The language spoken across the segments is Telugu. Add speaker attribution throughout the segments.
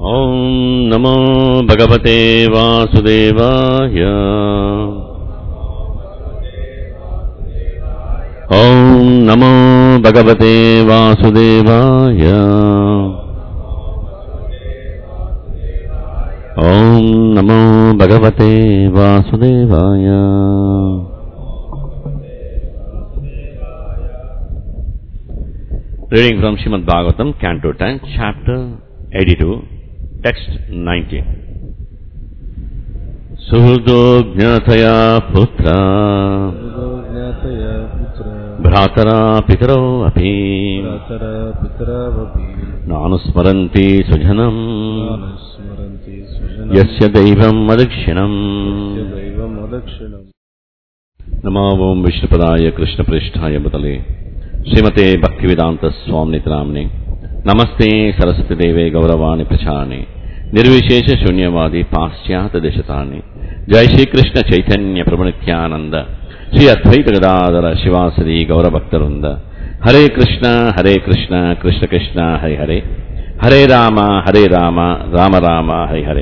Speaker 1: ఓం నమో భగవతే వాసుదేవాయ. ఓం నమో భగవతే వాసుదేవాయ. ఓం నమో భగవతే వాసుదేవాయ. Reading from Srimad Bhagavatam, Canto 10, Chapter 82, Text 19. Suhrudo jnataya putra bhratara pitaro api nanusmaranti sujanam yasya daivam madakshinam. Namo Om Vishnupadaya Krishna Pristhaya Bhutale Srimate Bhaktivedanta Swami Nitramne Namaste Saraswati Deve Gauravani Prachane Nirvishesha Shunyavadi Paschyata Deshatane. Jai Shri Krishna Chaitanya Prabhu-Nityananda Shri Advaita Gadadhara Shivasadi Gauravaktarunda. Hare Krishna Krishna Krishna Hare Hare Hare Rama Rama Rama Hare Hare.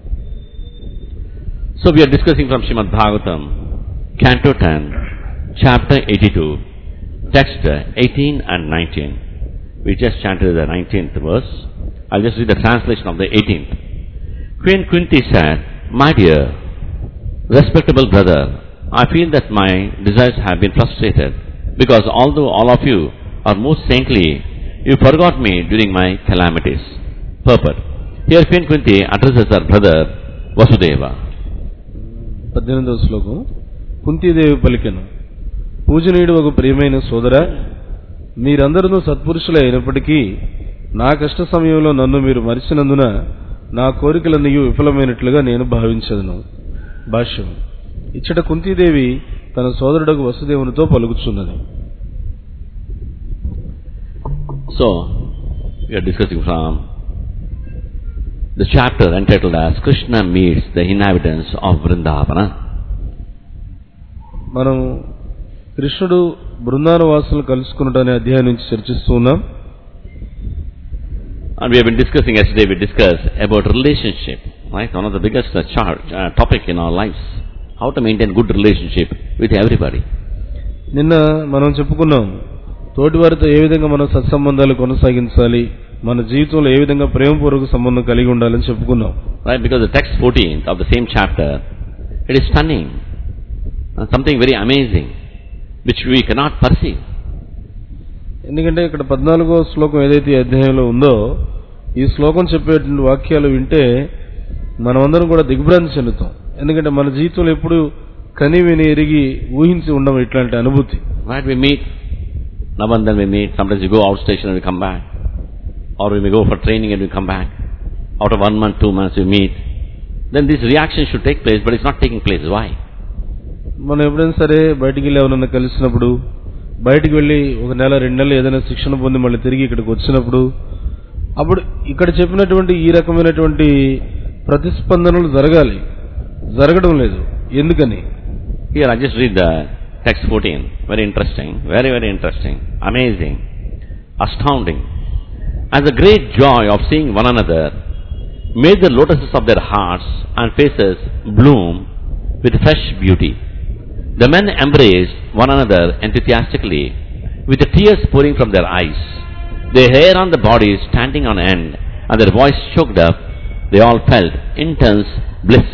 Speaker 1: So we are discussing from Srimad Bhagavatam, Canto 10, Chapter 82, Text 18 and 19. We just chanted the 19th verse. I'll just read the translation of the 18th. Queen Kunti said, "My dear, respectable brother, I feel that my desires have been frustrated, because although all of you are most saintly, you forgot me during my calamities." Purport. Here Queen Kunti addresses her brother Vasudeva.
Speaker 2: 18వ శ్లోకం. కుంతీదేవి పలికెను, పూజనీయుడు ఒక ప్రియమైన సోదరా, మీరందరూ సత్పురుషులే అయినప్పటికీ నా కష్ట సమయంలో నన్ను మీరు మరిచినందున నా కోరికలన్నీ విఫలమైనట్లుగా నేను భావించదను. భాష్యం. ఇచ్చట కుంతీదేవి తన సోదరుడకు వసుదేవునితో పలుకుచున్నది.
Speaker 1: So, we are discussing from the chapter entitled as Krishna meets the inhabitants of Vrindavana.
Speaker 2: మనం కృష్ణుడు బృందావనవాసులను కలుసుకున్నట్టు అనే అధ్యాయం నుంచి చర్చిస్తూ ఉన్నాం.
Speaker 1: And we have been discussing, yesterday we discussed about relationship, right? One of the biggest topic in our lives. How to maintain good relationship with everybody.
Speaker 2: నిన్న మనం చెప్పుకున్నాం, తోటి వారితో ఏ విధంగా మనం సత్సంబంధాలు కొనసాగించాలి, మన జీవితంలో ఏ విధంగా ప్రేమపూర్వక సంబంధం కలిగి ఉండాలని చెప్పుకున్నాం.
Speaker 1: Right, because the text 14 of the same chapter, it is stunning. Something very amazing, which we cannot perceive.
Speaker 2: ఎందుకంటే ఇక్కడ 14వ శ్లోకం ఏదైతే ఈ అధ్యాయంలో ఉందో, ఈ శ్లోకం చెప్పేటువంటి వాక్యాలు వింటే మనమందరం కూడా దిగ్భ్రాంతి చెందుతాం. ఎందుకంటే మన జీవితంలో ఎప్పుడు కని విని ఎరిగి ఊహించి ఉండం ఇట్లాంటి అనుభూతి.
Speaker 1: Right, we meet, now and then we meet, sometimes we go out station and we come back, or we may go for training and we come back. Out of 1 month, 2 months we meet. Then this reaction should take place, but it's not taking place. Why?
Speaker 2: మనం ఎప్పుడైనా సరే బయటికి వెళ్ళి ఎవరన్నా కలిసినప్పుడు, బయటికి వెళ్ళి 1 నెల 2 నెలలు ఏదైనా శిక్షణ పొంది మళ్ళీ తిరిగి ఇక్కడికి వచ్చినప్పుడు, అప్పుడు ఇక్కడ చెప్పినటువంటి ఈ రకమైనటువంటి ప్రతిస్పందనలు జరగడం లేదు. ఎందుకని?
Speaker 1: Here I just read the text 14. Very interesting, very interesting, amazing, astounding. As the great joy of seeing one another made the lotuses of their hearts and faces bloom with fresh beauty, the men embraced one another enthusiastically, with the tears pouring from their eyes, their hair on the bodies standing on end, and their voice choked up. They all felt intense bliss.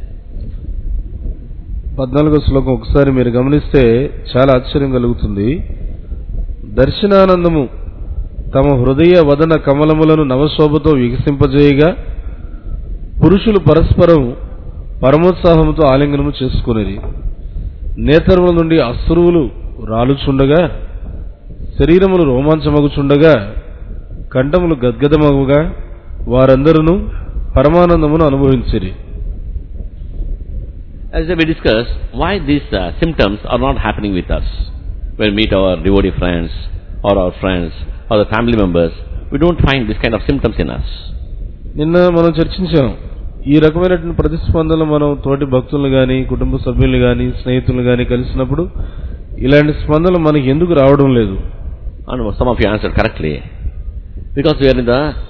Speaker 2: 14వ శ్లోకం ఒకసారి మీరు గమనిస్తే చాలా ఆశ్చర్యం కలుగుతుంది. దర్శనానందము తమ హృదయ వదన కమలములను నవశోభతో వికసింపజేయగా, పురుషులు పరస్పరం పరమోత్సాహంతో ఆలింగనము చేసుకునేది. నేత్రముల నుండి అశ్రువులు రాలుచుండగా, శరీరములు రోమాంచమగుచుండగా, కంఠములు గద్గదమగుగా వారందరూ పరమానందమును అనుభవించిరి.
Speaker 1: As we discussed, why these symptoms are not happening with us. When we meet our devotee friends or our friends or the family members, we don't find this kind of symptoms in us.
Speaker 2: నిన్న మనం చర్చించాం, ఈ రకమైనటువంటి ప్రతిస్పందనలు మనం తోటి భక్తులను గాని, కుటుంబ సభ్యులను గాని, స్నేహితులను గాని కలిసినప్పుడు ఇలాంటి స్పందనలు మనకి ఎందుకు రావడం లేదు?
Speaker 1: And some of you answered correctly. Because we are in the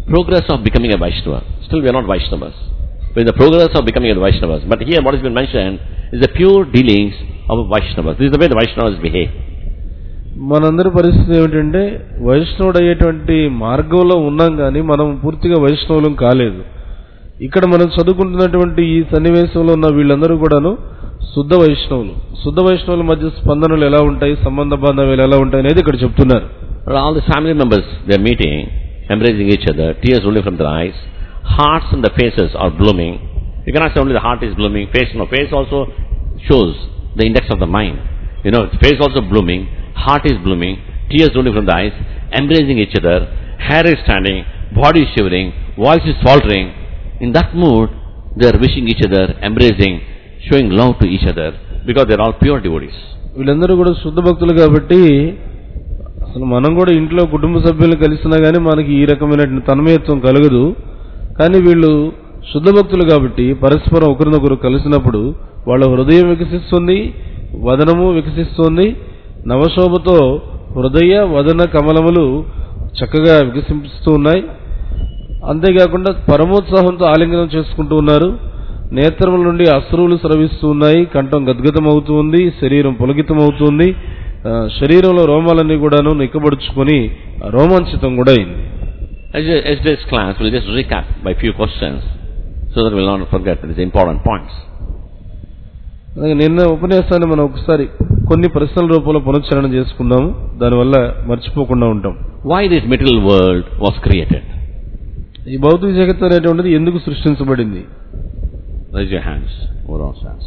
Speaker 1: progress of becoming a Vaishnava. Still we are not Vaishnavas. We are in the progress of becoming a Vaishnavas. But here what has been mentioned is the pure dealings of Vaishnavas. This is the way the Vaishnavas behave.
Speaker 2: మనందరి పరిస్థితి ఏమిటంటే వైష్ణవుడు అయ్యేటువంటి మార్గంలో ఉన్నాం కానీ మనం పూర్తిగా వైష్ణవులం కాలేదు. ఇక్కడ మనం చదువుకుంటున్నటువంటి ఈ సన్నివేశంలో ఉన్న వీళ్ళందరూ కూడాను శుద్ధ వైష్ణవులు. శుద్ధ వైష్ణవుల మధ్య స్పందనలు ఎలా ఉంటాయి, సంబంధ బాంధవ్యాలు ఎలా ఉంటాయి అనేది ఇక్కడ చెప్తున్నారు.
Speaker 1: All the family members, they are meeting, embracing each other, tears rolling from their eyes, hearts and the faces are blooming. You cannot say only the heart is blooming, face also shows the index of the mind. Face also blooming, heart is blooming, tears rolling from the eyes, embracing each other, hair is standing, body is shivering, voice is faltering. In that mood, they are wishing each other, embracing, showing love to each other, because they are all pure devotees.
Speaker 2: వీళ్ళందరూ కూడా శుద్ధ భక్తులు కాబట్టి అసలు మనం కూడా ఇంట్లో కుటుంబ సభ్యులను కలిసినా కానీ మనకి ఈ రకమైన తన్మయత్వం కలగదు. కానీ వీళ్ళు శుద్ధ భక్తులు కాబట్టి పరస్పరం ఒకరినొకరు కలిసినప్పుడు వాళ్ళ హృదయం వికసిస్తుంది, వదనము వికసిస్తుంది. నవశోభతో హృదయ వదన కమలములు చక్కగా వికసిస్తూ ఉన్నాయి. అంతేకాకుండా పరమోత్సాహంతో ఆలింగనం చేసుకుంటూ ఉన్నారు. నేత్రముల నుండి అశ్రువులు స్రవిస్తూ ఉన్నాయి, కంఠం గద్గదమవుతూ ఉంది, శరీరం పులకితమవుతుంది, శరీరంలో రోమాలన్నీ కూడాను నిక్కబడుచుకొని రోమాంచితం కూడా అయింది.
Speaker 1: As this class, we'll just recap by few questions so that we'll not forget these important points.
Speaker 2: నిన్న ఉపన్యాసాన్ని మనం ఒకసారి కొన్ని ప్రశ్నల రూపంలో పునశ్చరణ చేసుకుందాము, దానివల్ల మర్చిపోకుండా ఉంటాం.
Speaker 1: Why this material world was created?
Speaker 2: ఈ భౌతిక జగత్తు అనేటువంటిది ఎందుకు సృష్టించబడింది?
Speaker 1: Raise your hands. Overall hands.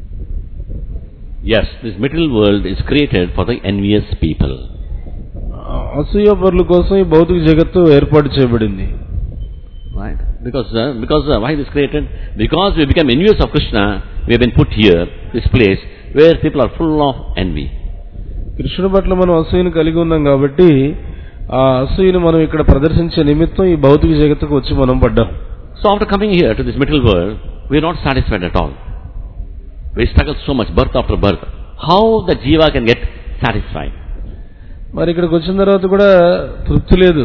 Speaker 1: Yes, this material world is created for the envious people.
Speaker 2: అసూయపరుల కోసం ఈ భౌతిక జగత్తు ఏర్పాటు చేయబడింది.
Speaker 1: Right? Because why this created? Because we become envious of Krishna, we have been put here, this place, where people are full of envy.
Speaker 2: కృష్ణుడి పట్ల మనం అసూయను కలిగి ఉన్నాం కాబట్టి ఆ అసూయను మనం ఇక్కడ ప్రదర్శించే నిమిత్తం ఈ భౌతిక జగత్తుకు వచ్చి మనం పడ్డాం.
Speaker 1: So after coming here to this material world, we are not satisfied at all. We struggle so much, birth after birth. How the jiva can get satisfied?
Speaker 2: మరి ఇక్కడికి వచ్చిన తర్వాత కూడా తృప్తి లేదు.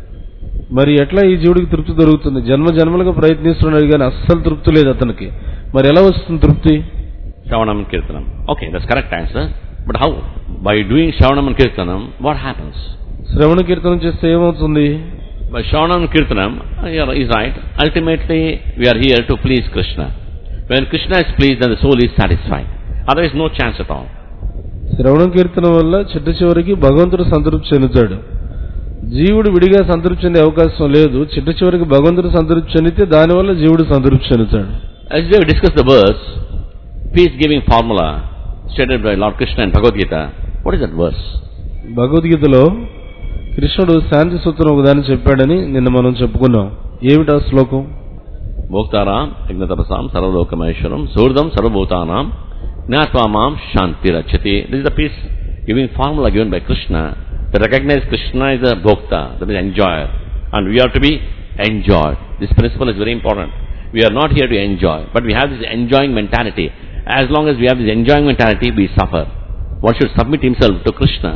Speaker 2: మరి ఎట్లా ఈ జీవుడికి తృప్తి దొరుకుతుంది? జన్మలుగా ప్రయత్నిస్తున్నాడు కానీ అస్సలు తృప్తి లేదు అతనికి. మరి ఎలా వస్తుంది తృప్తి?
Speaker 1: Shravanam and Kirtanam. Okay, that's correct answer. But how? By doing Shravanam and Kirtanam, what happens?
Speaker 2: శ్రవణ కీర్తనం చేస్తే ఏమవుతుంది?
Speaker 1: By Shravanam and Kirtanam, is right. Ultimately, we are here to please Krishna. When Krishna is pleased, then the soul is satisfied. Otherwise, no chance at all.
Speaker 2: శ్రవణం కీర్తనం వల్ల చిట్ట చివరికి భగవంతుడు సంతృప్తి చెందుతాడు. జీవుడు విడిగా సంతృప్తి చెందే అవకాశం లేదు. చిట్ట చివరికి భగవంతుడు సంతృప్తి చెందితే దానివల్ల జీవుడు సంతృప్తి చెందుతాడు.
Speaker 1: As we discussed the verse, peace-giving formula stated by Lord Krishna in Bhagavad Gita, what is that verse?
Speaker 2: భగవద్గీతలో కృష్ణుడు శాంతి సూత్రం ఒకదాన్ని చెప్పాడని నిన్న మనం చెప్పుకున్నాం. ఏమిటా శ్లోకం?
Speaker 1: భోక్తారాం యజ్ఞతపసాం సర్వలోకమేశ్వరం సూర్ధం సర్వభూతానాం జ్ఞాత్వా మాం శాంతిరచ్యతే. This is the peace-giving formula given by Krishna. To recognize Krishna is a bhokta, that is enjoyer, and we are to be enjoyed. This principle is very important. We are not here to enjoy, but we have this enjoying mentality. As long as we have this enjoying mentality, we suffer. One should submit himself to Krishna.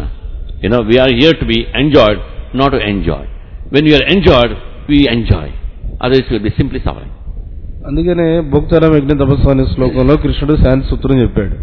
Speaker 1: We are here to be enjoyed, not to enjoy. When we are enjoyed, we enjoy. Otherwise, we will be simply suffering.
Speaker 2: అందుకనే భోక్తారాం యజ్ఞ తపస్సు అనే శ్లోకంలో కృష్ణుడు శాంతి సూత్రం చెప్పాడు.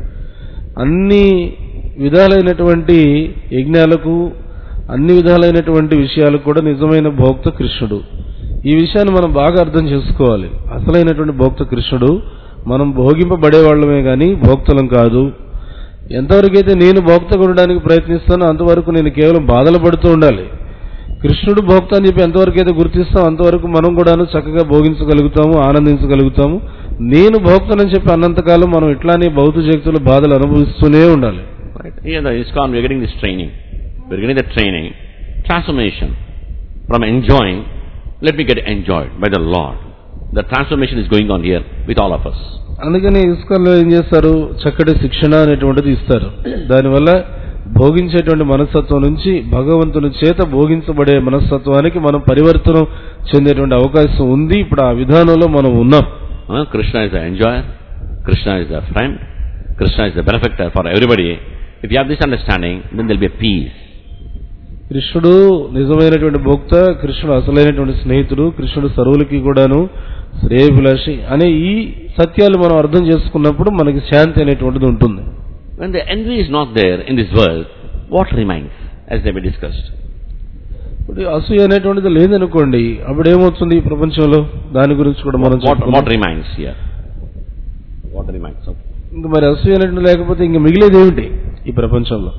Speaker 2: అన్ని విధాలైనటువంటి యజ్ఞాలకు, అన్ని విధాలైనటువంటి విషయాలకు కూడా నిజమైన భోక్త కృష్ణుడు. ఈ విషయాన్ని మనం బాగా అర్థం చేసుకోవాలి. అసలైనటువంటి భోక్త కృష్ణుడు. మనం భోగింపబడేవాళ్ళమే కానీ భోక్తలం కాదు. ఎంతవరకైతే నేను భోక్త కొనడానికి ప్రయత్నిస్తానో అంతవరకు నేను కేవలం బాధలు పడుతూ ఉండాలి. కృష్ణుడు భోక్త అని చెప్పి ఎంతవరకైతే గుర్తిస్తాం అంతవరకు మనం కూడాను చక్కగా భోగించగలుగుతాము, ఆనందించగలుగుతాము. నేను భోక్తనని చెప్పి అన్నంతకాలం మనం ఇట్లానే భౌతిక జగత్తులో బాధలు అనుభవిస్తూనే ఉండాలి.
Speaker 1: Here the ISKCON, we are getting this training. We are getting the training, transformation from enjoying, let me get enjoyed by the Lord. The transformation is going on here with all of us.
Speaker 2: అందుకని ఇస్కాన్లో ఏం చేస్తారు? చక్కటి శిక్షణ అనేటువంటిది ఇస్తారు. దానివల్ల భోగించేటువంటి మనస్తత్వం నుంచి భగవంతుని చేత భోగించబడే మనస్తత్వానికి మనం పరివర్తనం చెందేటువంటి అవకాశం ఉంది. ఇప్పుడు ఆ విధానంలో మనం ఉన్నాం.
Speaker 1: Krishna is the enjoyer, Krishna is the friend, Krishna is the benefactor for everybody. If you have this understanding, then there will be a peace.
Speaker 2: కృష్ణుడు నిజమైనటువంటి భోక్త, కృష్ణుడు అసలైనటువంటి స్నేహితుడు, కృష్ణుడు సర్వులకి కూడాను శ్రేయభిలాషి అనే ఈ సత్యాలు మనం అర్థం చేసుకున్నప్పుడు మనకి శాంతి అనేటువంటిది ఉంటుంది.
Speaker 1: When the envy is not there in this world, what remains, as they were discussed?
Speaker 2: ఇప్పుడు అసూయ అనేటువంటిది లేదనుకోండి, అప్పుడు ఏమవుతుంది ఈ ప్రపంచంలో? దాని గురించి కూడా మనం
Speaker 1: What remains here? What remains?
Speaker 2: ఇంక మరి అసూయ అనేటువంటి లేకపోతే ఇంక మిగిలేది ఏమిటి ఈ ప్రపంచంలో?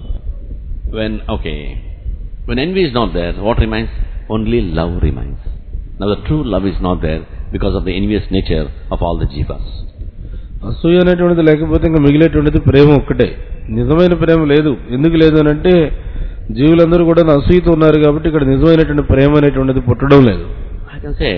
Speaker 1: When envy is not there, what remains? Only love remains. Now the true love is not there because of the envious nature of all the jivas.
Speaker 2: అసూయ అనేటువంటిది లేకపోతే ఇంకా మిగిలేటువంటిది ప్రేమ ఒక్కటే. నిజమైన ప్రేమ లేదు. ఎందుకు లేదు అని అంటే జీవులందరూ కూడా అసూయతో ఉన్నారు కాబట్టి ఇక్కడ నిజమైనటువంటి ప్రేమ అనేటువంటిది పుట్టడం లేదు.
Speaker 1: I can say,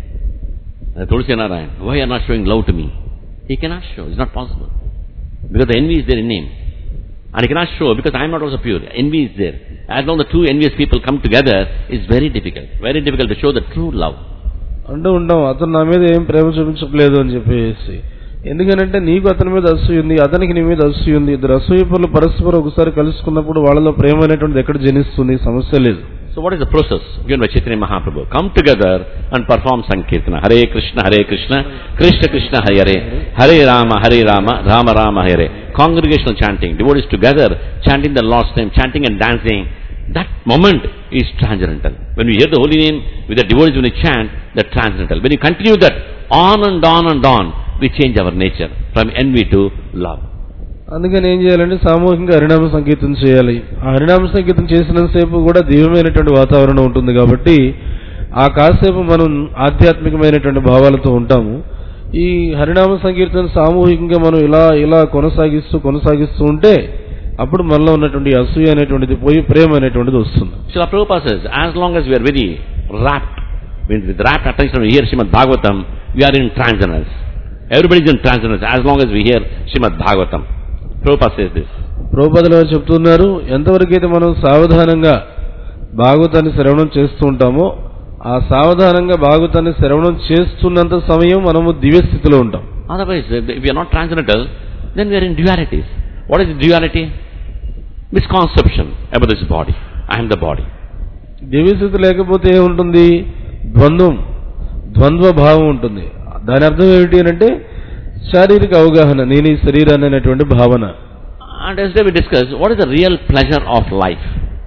Speaker 1: Tulsi Narayan, why you are not showing love to me? He cannot show. It's not possible. Because the envy is there in him. And he cannot show because I am not also pure. Envy is there. As long as the two envious people come together, it's very difficult. Very difficult to show the true love.
Speaker 2: అంటూ ఉంటాం, అతను నా మీద ఏం ప్రేమ చూపించట్లేదు అని చెప్పేసి. ఎందుకనంటే నీకు అతని మీద అసూయ ఉంది, అతనికి నీ మీద అసూయ ఉంది. ఇద్దరు అసూయ పనులు పరస్పరం ఒకసారి కలుసుకున్నప్పుడు వాళ్ళలో ప్రేమ అనేటువంటిది ఎక్కడ జనిస్తుంది? సమస్య లేదు.
Speaker 1: So what is the process given by Chaitanya Mahaprabhu? Come together and perform Sankirtana. Hare Krishna, Krishna Krishna, Hare Hare Rama, Rama Rama, Hare. Congregational chanting, devotees together chanting the Lord's name, chanting and dancing. That moment is transcendental. When we hear the holy name with the devotees, when we chant, that's transcendental. When you continue that on and on and on, we change our nature from envy to love.
Speaker 2: అందుకని ఏం చేయాలంటే సామూహికంగా హరినామ సంకీర్తన చేయాలి. ఆ హరినామ సంకీర్తన చేసినంతసేపు కూడా దివ్యమైనటువంటి వాతావరణం ఉంటుంది కాబట్టి ఆ కాసేపు మనం ఆధ్యాత్మికమైనటువంటి భావాలతో ఉంటాము. ఈ హరినామ సంకీర్తన సామూహికంగా మనం ఇలా కొనసాగిస్తూ ఉంటే అప్పుడు మనలో ఉన్నటువంటి అసూయ అనేటువంటిది పోయి ప్రేమ అనేటువంటిది వస్తుంది.
Speaker 1: Srila Prabhupada says, as long as we are very rapt, with rapt attention we hear Srimad Bhagavatam, we are in transcendence. Everybody is in transcendence as long as we hear Srimad Bhagavatam. Prabhupada says this.
Speaker 2: ప్రభుపాదులు చెప్తున్నారు, ఎంతవరకైతే మనం సావధానంగా భాగవతాన్ని శ్రవణం చేస్తూ ఉంటామో ఆ సావధానంగా భాగవతాన్ని శ్రవణం చేస్తున్నంత సమయం మనము దివ్య స్థితిలో ఉంటాం.
Speaker 1: Otherwise, if we are not transcendental, then we are in dualities. What is duality? Misconception about this body. I am the body.
Speaker 2: దివ్య స్థితి లేకపోతే ఏముంటుంది? ద్వంద్వ భావం ఉంటుంది. దాని అర్థం ఏమిటి అంటే శారీరక అవగాహన, నేను ఈ శరీరాన్ని అనేటువంటి భావన.
Speaker 1: And as we discussed, what is the real pleasure of life?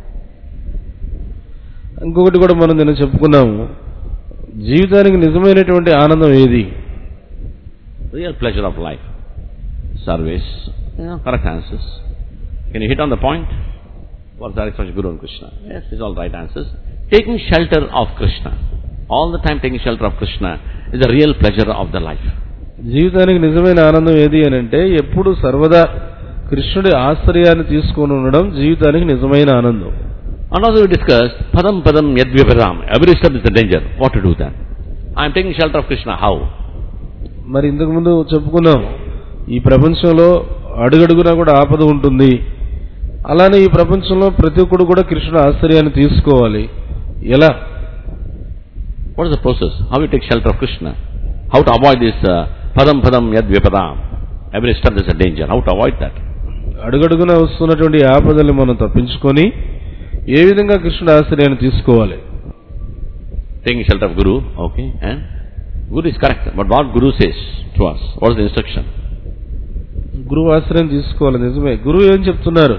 Speaker 2: ఇంకొకటి కూడా మనం నిన్న చెప్పుకున్నాము, జీవితానికి నిజమైనటువంటి ఆనందం ఏది?
Speaker 1: Real pleasure of life. Service. Correct answers. Can you hit on the point? What's the response? Guru and Krishna. Yes, these are all right answers. Taking shelter of Krishna. All the time taking shelter of Krishna is the real pleasure of the life.
Speaker 2: జీవితానికి నిజమైన ఆనందం ఏది అని అంటే ఎప్పుడు సర్వదా కృష్ణుడి ఆశ్రయాన్ని తీసుకొని ఉండడం జీవితానికి నిజమైన ఆనందం.
Speaker 1: And also we discussed padam yadvyapadam. Every step is the danger. What to do then? I am taking shelter of Krishna. How?
Speaker 2: మరి ఇంతకు ముందు చెప్పుకున్నాం, ఈ ప్రపంచంలో అడుగడుగునా కూడా ఆపద ఉంటుంది. అలానే ఈ ప్రపంచంలో ప్రతి ఒక్కడు కూడా కృష్ణుడి ఆశ్రయాన్ని తీసుకోవాలి. ఎలా?
Speaker 1: What is the process? How you take shelter of Krishna? How to avoid this padam yadvyapadam? Every step there is a danger. How to avoid that?
Speaker 2: అడుగడుగునా వస్తున్నటువంటి ఆపదల్ని మనం తప్పించుకొని ఏ విధంగా కృష్ణుడి ఆశ్రయాన్ని తీసుకోవాలి?
Speaker 1: Taking shelter of Guru, okay, and Guru is correct. But what Guru says to us? What is the instruction?
Speaker 2: గురువు ఆశ్రయం తీసుకోవాలి, నిజమే. గురువు ఏం చెప్తున్నారు?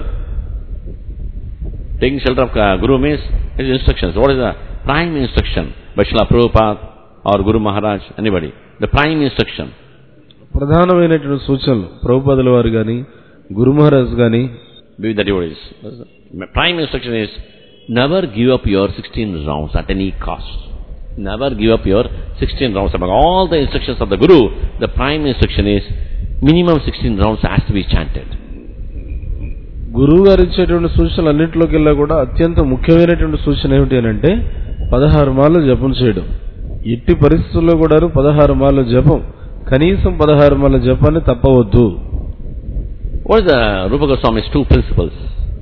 Speaker 1: Taking shelter of Guru means his instructions. What is the prime instruction by Srila Prabhupada or Guru Maharaj, anybody? The prime instruction.
Speaker 2: ప్రధానమైనటువంటి సూచనలు ప్రభుపాదుల వారు గాని గురు మహారాజ్ గాని
Speaker 1: Be the devotees. Prime instruction is never give up your 16 rounds at any cost. Never give up your 16 rounds. Among all the instructions of the Guru, the prime instruction is minimum 16 rounds has to be chanted. గురువు గారు ఇచ్చేటువంటి సూచనలు అన్నింటిలోకెల్లా కూడా అత్యంత ముఖ్యమైనటువంటి సూచన ఏమిటి అని అంటే 16 మార్లు జపం చేయడం. ఎట్టి పరిస్థితుల్లో కూడా 16 మార్లు జపం, కనీసం 16 మార్ల జపాన్ని తప్పవద్దు. What is the Rupa Goswami's two principles?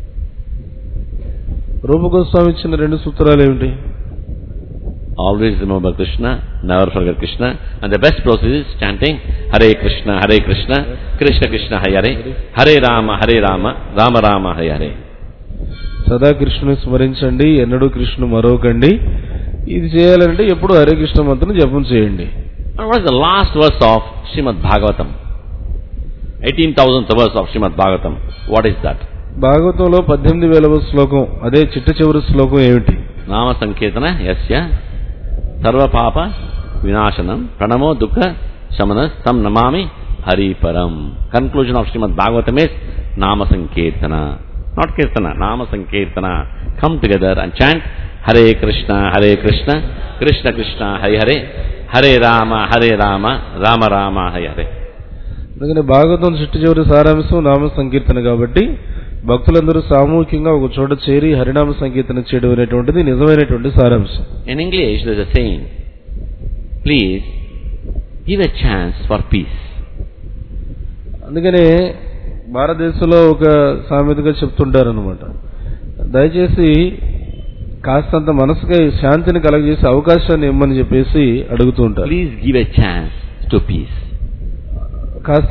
Speaker 2: రూప గోస్వామి ఇచ్చిన రెండు సూత్రాలు ఏమిటి?
Speaker 1: Always remember Krishna, never forget Krishna, and the best process is chanting Hare Krishna, Krishna Krishna, Hare Hare, Hare Rama, Rama Rama, Hare Hare.
Speaker 2: సదా కృష్ణుని స్మరించండి, ఎన్నడూ కృష్ణుని మరొకండి. ఇది చేయాలంటే ఎప్పుడు హరే కృష్ణ మంత్రం జపం చేయండి.
Speaker 1: And what is the last verse of Srimad Bhagavatam? 18,000th verse of Srimad Bhagavatam. What is that?
Speaker 2: భాగవతంలో 18,000వ శ్లోకం, అదే చిట్ట చివరి శ్లోకం ఏమిటి?
Speaker 1: నామ సంకీర్తన యస్య సర్వ పాప వినాశనం ప్రణమో దుఃఖ శమన తం నమామి హరిపరం. Conclusion of Srimad Bhagavatam is Nama Sankirtana. Not Kirtana, Nama Sankirtana. Come together and chant Hare Krishna, Krishna Krishna, Hare Hare, Hare Rama, Rama Rama, Hare Hare.
Speaker 2: అందుకని భాగవతం చిట్ట చివరి సారాంశం నామ సంకీర్తన కాబట్టి భక్తులందరూ సామూహికంగా ఒక చోట చేరి హరినామ సంకీర్తన చేయడం అనేటువంటిది నిజమైనటువంటి సారాంశం.
Speaker 1: In English there is a saying, please give a chance for peace.
Speaker 2: అందుకనే భారతదేశంలో ఒక సామెతగా చెప్తుంటారు అనమాట, దయచేసి కాస్తంత మనసుకి శాంతిని కలగజేసే అవకాశాన్ని ఇమ్మని చెప్పేసి అడుగుతూ ఉంటారు.
Speaker 1: Please give a chance to peace.
Speaker 2: కాస్త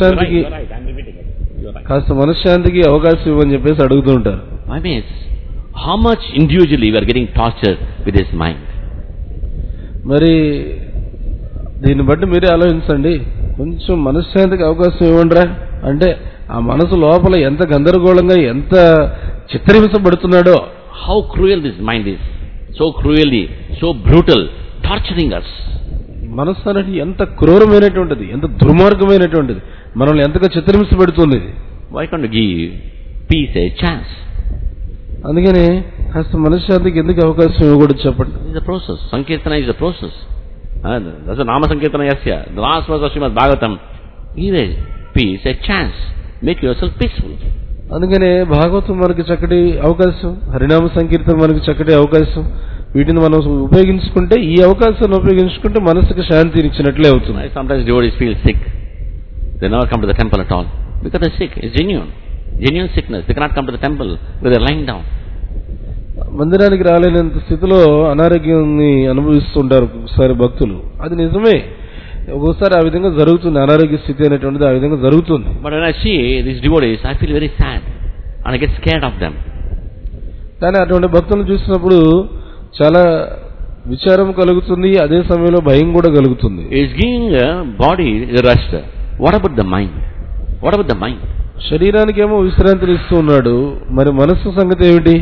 Speaker 2: మనశ్శాంతికి అవకాశం ఇవ్వని చెప్పేసి అడుగుతూ ఉంటారు.
Speaker 1: I mean, how much individually we are getting tortured with his mind.
Speaker 2: మరి దీన్ని బట్టి మీరే ఆలోచించండి, కొంచెం మనశ్శాంతికి అవకాశం ఇవ్వండిరా అంటే ఆ మనసు లోపల ఎంత గందరగోళంగా ఎంత చిత్రహింసపడుతున్నాడో.
Speaker 1: How cruel this mind is, so cruelly, so brutal, torturing us.
Speaker 2: మనస్సు అనేది ఎంత క్రూరమైనటువంటిది, ఎంత దుర్మార్గమైనటువంటిది, మనల్ని ఎంతగా చిత్రహింస పెడుతుంది.
Speaker 1: Why can't you give peace a chance?
Speaker 2: అందుకనే కాస్త మనశ్శాంతికి ఎందుకు అవకాశం ఇవ్వకూడదు చెప్పండి.
Speaker 1: It's a process. Sankirtana is a process. That's a Nama Sankirtana Yasya. The last verse of Srimad Bhagavatam. Give a peace a chance. Make yourself peaceful. అందుకనే భాగవతం మనకి చక్కటి అవకాశం, హరినామ సంకీర్తన మనకి చక్కటి అవకాశం. వీటిని మనం ఉపయోగించుకుంటే, ఈ అవకాశాన్ని ఉపయోగించుకుంటే మనసుకు శాంతిని ఇచ్చినట్లే అవుతుంది. Sometimes devotees feel sick. They never come to the temple at all because they're sick. It's genuine sickness. They cannot come to the temple because they're lying down.
Speaker 2: మందిరానికి రాలేనంత స్థితిలో అనారోగ్యాన్ని అనుభవిస్తుంటారు ఒకసారి భక్తులు. అది నిజమే, ఒక్కోసారి ఆ విధంగా జరుగుతుంది, అనారోగ్య స్థితి అనేటువంటిది ఆ విధంగా జరుగుతుంది.
Speaker 1: But when I see these devotees, I feel very sad and I get scared of them.
Speaker 2: కానీ అటువంటి భక్తులను చూసినప్పుడు చాలా విచారం కలుగుతుంది, అదే సమయంలో భయం కూడా కలుగుతుంది.
Speaker 1: Is giving a body rest. What about the mind? What about the mind?
Speaker 2: శరీరానికేమో విశ్రాంతిని ఇస్తూ ఉన్నాడు, మరి మనస్సు సంగతి ఏమిటి?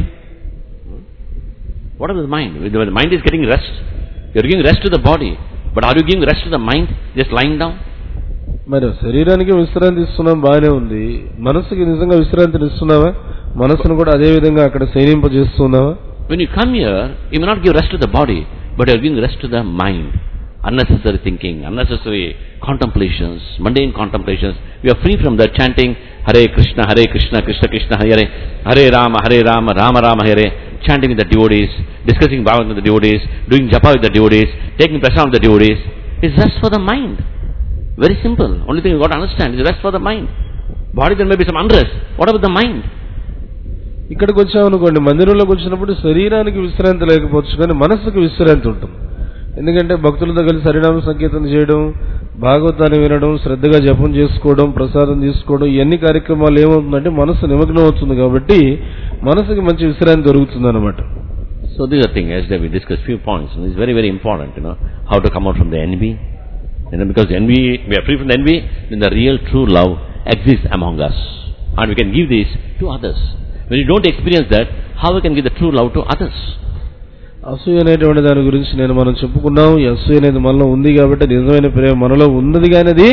Speaker 1: What about the mind? The mind is getting rest. You're giving rest to the body, but are you giving rest to the mind just lying down?
Speaker 2: మరి శరీరానికి విశ్రాంతి ఇస్తున్నాం, బాగానే ఉంది. మనస్సుకి నిజంగా విశ్రాంతిని ఇస్తున్నావా? మనస్సును కూడా అదే విధంగా అక్కడ శయనింపజేస్తున్నావా?
Speaker 1: When you come here, you may not give rest to the body, but you are giving rest to the mind. Unnecessary thinking, unnecessary contemplations, mundane contemplations. We are free from that, chanting Hare Krishna, Krishna Krishna, Hare Hare, Hare Rama, Rama Hare, chanting with the devotees, discussing Bhagavatam with the devotees, doing japa with the devotees, taking prasadam with the devotees. It's rest for the mind. Very simple. Only thing you got to understand is rest for the mind. Body there may be some unrest. What about the mind?
Speaker 2: ఇక్కడికి వచ్చామనుకోండి, మందిరంలోకి వచ్చినప్పుడు శరీరానికి విశ్రాంతి లేకపోవచ్చు, కానీ మనస్సుకు విశ్రాంతి ఉంటుంది. ఎందుకంటే భక్తులతో కలిసి హరినామ సంకీర్తన చేయడం, భాగవతాన్ని వినడం, శ్రద్ధగా జపం చేసుకోవడం, ప్రసాదం తీసుకోవడం, ఇవన్నీ కార్యక్రమాలు ఏమవుతుందంటే మనస్సు నిమగ్నం అవుతుంది కాబట్టి మనసుకి మంచి విశ్రాంతి దొరుకుతుంది అనమాట.
Speaker 1: So this is the thing, as we discussed few points, and it's very, very important, how to come out from the envy. Because envy, we are free from the envy, then the real true love exists among us. And we can give this to others. When you don't experience that, how we can give the true love to others?
Speaker 2: అసూయ అనేటువంటి దాని గురించి మనం చెప్పుకున్నాం. ఈ అసూయ అనేది మనలో ఉంది కాబట్టి నిజమైన ప్రేమ మనలో ఉన్నది, కానీ అది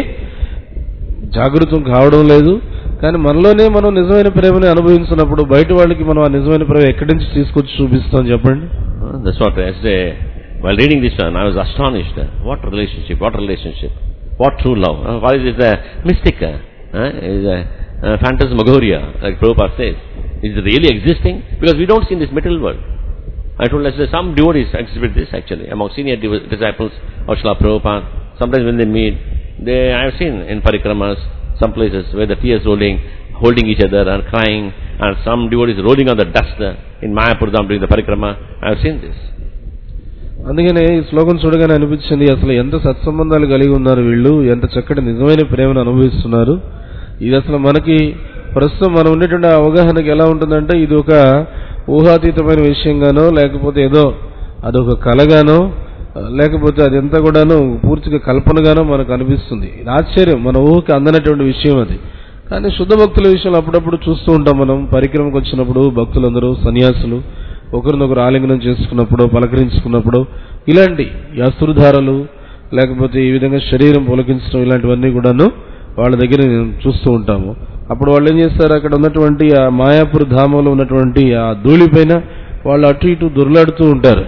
Speaker 2: జాగృతం కావడం లేదు. కానీ మనలోనే మనం నిజమైన ప్రేమని అనుభవించినప్పుడు బయట వాళ్ళకి మనం ఆ నిజమైన ప్రేమ ఎక్కడి నుంచి తీసుకొచ్చి చూపిస్తాం చెప్పండి.
Speaker 1: That's what yesterday, while reading this one, I was astonished. What relationship? What true love? Why is it a mystic? Is a phantasmagoria, like Prabhupada says. Is it really existing? Because we don't see in this material world. I told us that some devotees exhibit this actually among senior disciples of Srila Prabhupada. Sometimes when they meet, I have seen in parikramas, some places where the tears holding each other and crying, and some devotees rolling on the dust in Mayapur during the parikrama. I have seen this.
Speaker 2: అందుకనే ఈ శ్లోకం చూడగానే అనిపించింది, అసలు ఎంత సత్సంబంధాలు కలిగి ఉన్నారు వీళ్ళు, ఎంత చక్కటి నిజమైన ప్రేమను అనుభవిస్తున్నారు. ఇది అసలు మనకి ప్రస్తుతం మనం ఉండేటువంటి అవగాహనకి ఎలా ఉంటుందంటే, ఇది ఒక ఊహాతీతమైన విషయంగానో లేకపోతే ఏదో అదొక కలగానో లేకపోతే అదంతా కూడాను పూర్తిగా కల్పనగానో మనకు అనిపిస్తుంది. ఇది ఆశ్చర్యం, మన ఊహకి అందనటువంటి విషయం అది. కానీ శుద్ధ భక్తుల విషయంలో అప్పుడప్పుడు చూస్తూ ఉంటాం మనం. పరిక్రమకు వచ్చినప్పుడు భక్తులందరూ సన్యాసులు ఒకరినొకరు ఆలింగనం చేసుకున్నప్పుడు పలకరించుకున్నప్పుడు ఇలాంటి అశ్రుధారలు లేకపోతే ఈ విధంగా శరీరం పులకించడం ఇలాంటివన్నీ కూడాను వాళ్ళ దగ్గర చూస్తూ ఉంటాము. అప్పుడు వాళ్ళు ఏం చేస్తారు, అక్కడ ఉన్నటువంటి ఆ మాయాపూర్ ధామంలో ఉన్నటువంటి ఆ ధూళిపైన వాళ్ళు అటు ఇటు దొర్లాడుతూ ఉంటారు.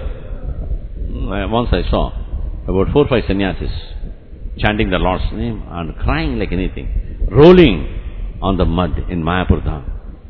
Speaker 1: Once I saw about 4 or 5 sannyasis chanting the Lord's name and crying like anything, rolling on the mud in Mayapur Dham.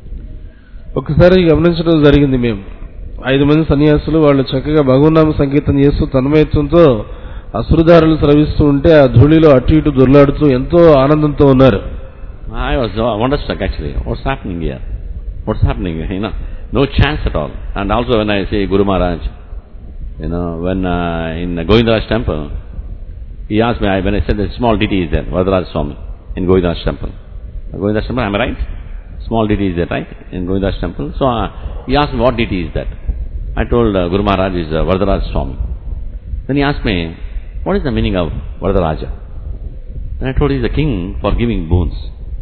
Speaker 2: ఒకసారి గమనించడం జరిగింది. మేము 5 మంది సన్యాసులు వాళ్ళు చక్కగా భగవన్నామ సంకీర్తన చేస్తూ తన్మయత్వంతో అశ్రుధారలు స్రవిస్తూ ఉంటే ఆ ధూళిలో అటు ఇటు దొర్లాడుతూ ఎంతో ఆనందంతో ఉన్నారు.
Speaker 1: I was wonderstruck actually. What's happening here? What's happening? No chance at all. And also when I say Guru Maharaj, when in Govindaraj temple, he asked me, when I said the small deity is there, Varadaraj Swami, in Govindaraj temple. Govindaraj temple, am I right? Small deity is there, right? In Govindaraj temple. So he asked me, what deity is that? I told Guru Maharaj is Varadaraj Swami. Then he asked me, what is the meaning of Varadaraja? Then I told, he is the king for giving boons.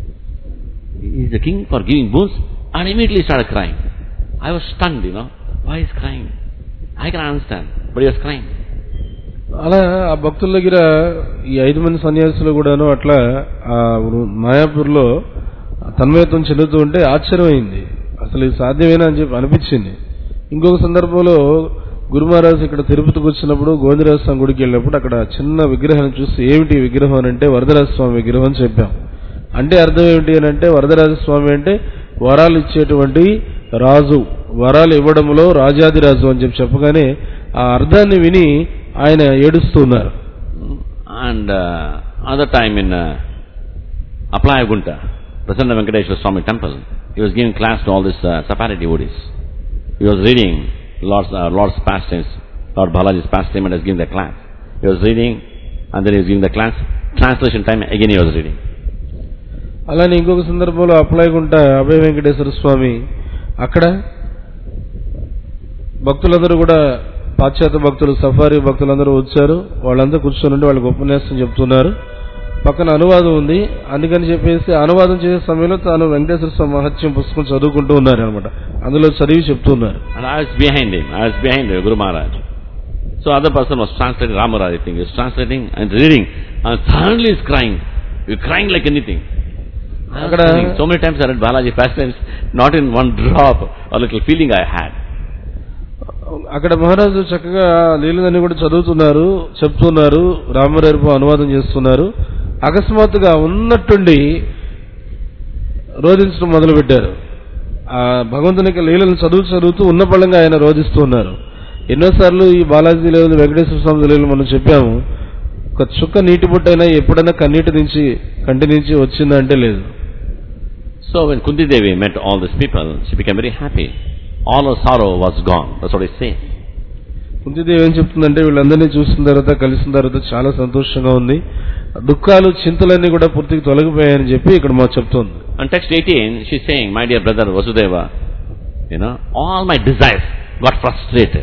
Speaker 1: He is the king for giving boons, and immediately started crying. I was stunned, why he is crying? I can understand, but he was crying.
Speaker 2: అలా ఆ భక్తుల దగ్గర ఈ 5 మంది సన్యాసులు కూడాను అట్లా ఆ మాయాపూర్లో తన్మయత్వం చెందుతూ ఉంటే ఆశ్చర్యమైంది. అసలు ఇది సాధ్యమేనా అని చెప్పి అనిపించింది. ఇంకొక సందర్భంలో గురు మహారాజ్ ఇక్కడ తిరుపతికి వచ్చినప్పుడు గోవిందరాజ స్వామి గుడికి వెళ్ళినప్పుడు అక్కడ చిన్న విగ్రహాన్ని చూసి ఏమిటి విగ్రహం అని అంటే వరదరాజ స్వామి విగ్రహం అని చెప్పాం. అంటే అర్థం ఏమిటి అని అంటే వరదరాజ స్వామి అంటే వరాలు ఇచ్చేటువంటి రాజు, వరాలు ఇవ్వడంలో రాజాదిరాజు అని చెప్పగానే ఆ అర్థాన్ని విని ఆయన ఏడుస్తున్నారు.
Speaker 1: అండ్ అదర్ టైమ్ ఇన్ అప్లాయగుంట Prasanna Venkateshwara Swami temple, he was giving class to all these Sapari devotees. He was reading Lord's pastimes, Lord Balaji's pastime, and was giving the class. He was reading and then he was giving the class. Translation time again he was reading.
Speaker 2: అలానే ఇంకొక సందర్భంలో అప్లాయగుంట అభయ వెంకటేశ్వర స్వామి అక్కడ భక్తులందరూ కూడా పాశ్చాత్య భక్తులు సఫారీ భక్తులందరూ వచ్చారు. వాళ్ళందరూ కూర్చొని వాళ్ళకి ఉపన్యాసం చెప్తున్నారు. పక్కన అనువాదం ఉంది. అందుకని చెప్పేసి అనువాదం చేసే సమయంలో తాను వెంకటేశ్వర స్వామి మహత్యం పుస్తకం చదువుకుంటూ ఉన్నారు అనమాట. అందులో చదివి చెప్తున్నారు.
Speaker 1: And I was behind him. I was behind Guru Maharaj. So other person was translating, Ramaraj I think. He was translating and reading and suddenly is crying. He was crying like anything. So many times I read Balaji pastimes, not in one drop or little feeling I had.
Speaker 2: అక్కడ మహారాజు చక్కగా లీలలన్నీ కూడా చదువుతున్నారు, చెప్తున్నారు, రామరేపు అనువాదం చేస్తున్నారు. అకస్మాత్తుగా ఉన్నట్టుండి రోధించడం మొదలుపెట్టారు. ఆ భగవంతునికి లీలను చదువుతూ ఉన్న పళ్ళంగా ఆయన రోధిస్తూ ఉన్నారు. ఎన్నోసార్లు ఈ బాలాజీ లీలలు వెంకటేశ్వర స్వామి లీలలు మనం చెప్పాము. ఒక చుక్క నీటి బొట్టైనా ఎప్పుడైనా కంటి నుంచి వచ్చిందంటే లేదు.
Speaker 1: So when Kunti Devi met all these people, she became very happy. All her sorrow was gone. That's what I say.
Speaker 2: Kunti Devi ఏం చెప్తుందంటే వీళ్ళందరినీ చూసిన తర్వాత కలిసిన తర్వాత చాలా సంతోషంగా ఉంది. దుఃఖాలు చింతలన్నీ కూడా పూర్తిగా తొలగిపోయాయని చెప్పి ఇక్కడ మాకు చెప్తుంది.
Speaker 1: On text 18 she is saying, my dear brother Vasudeva, all my desires got frustrated.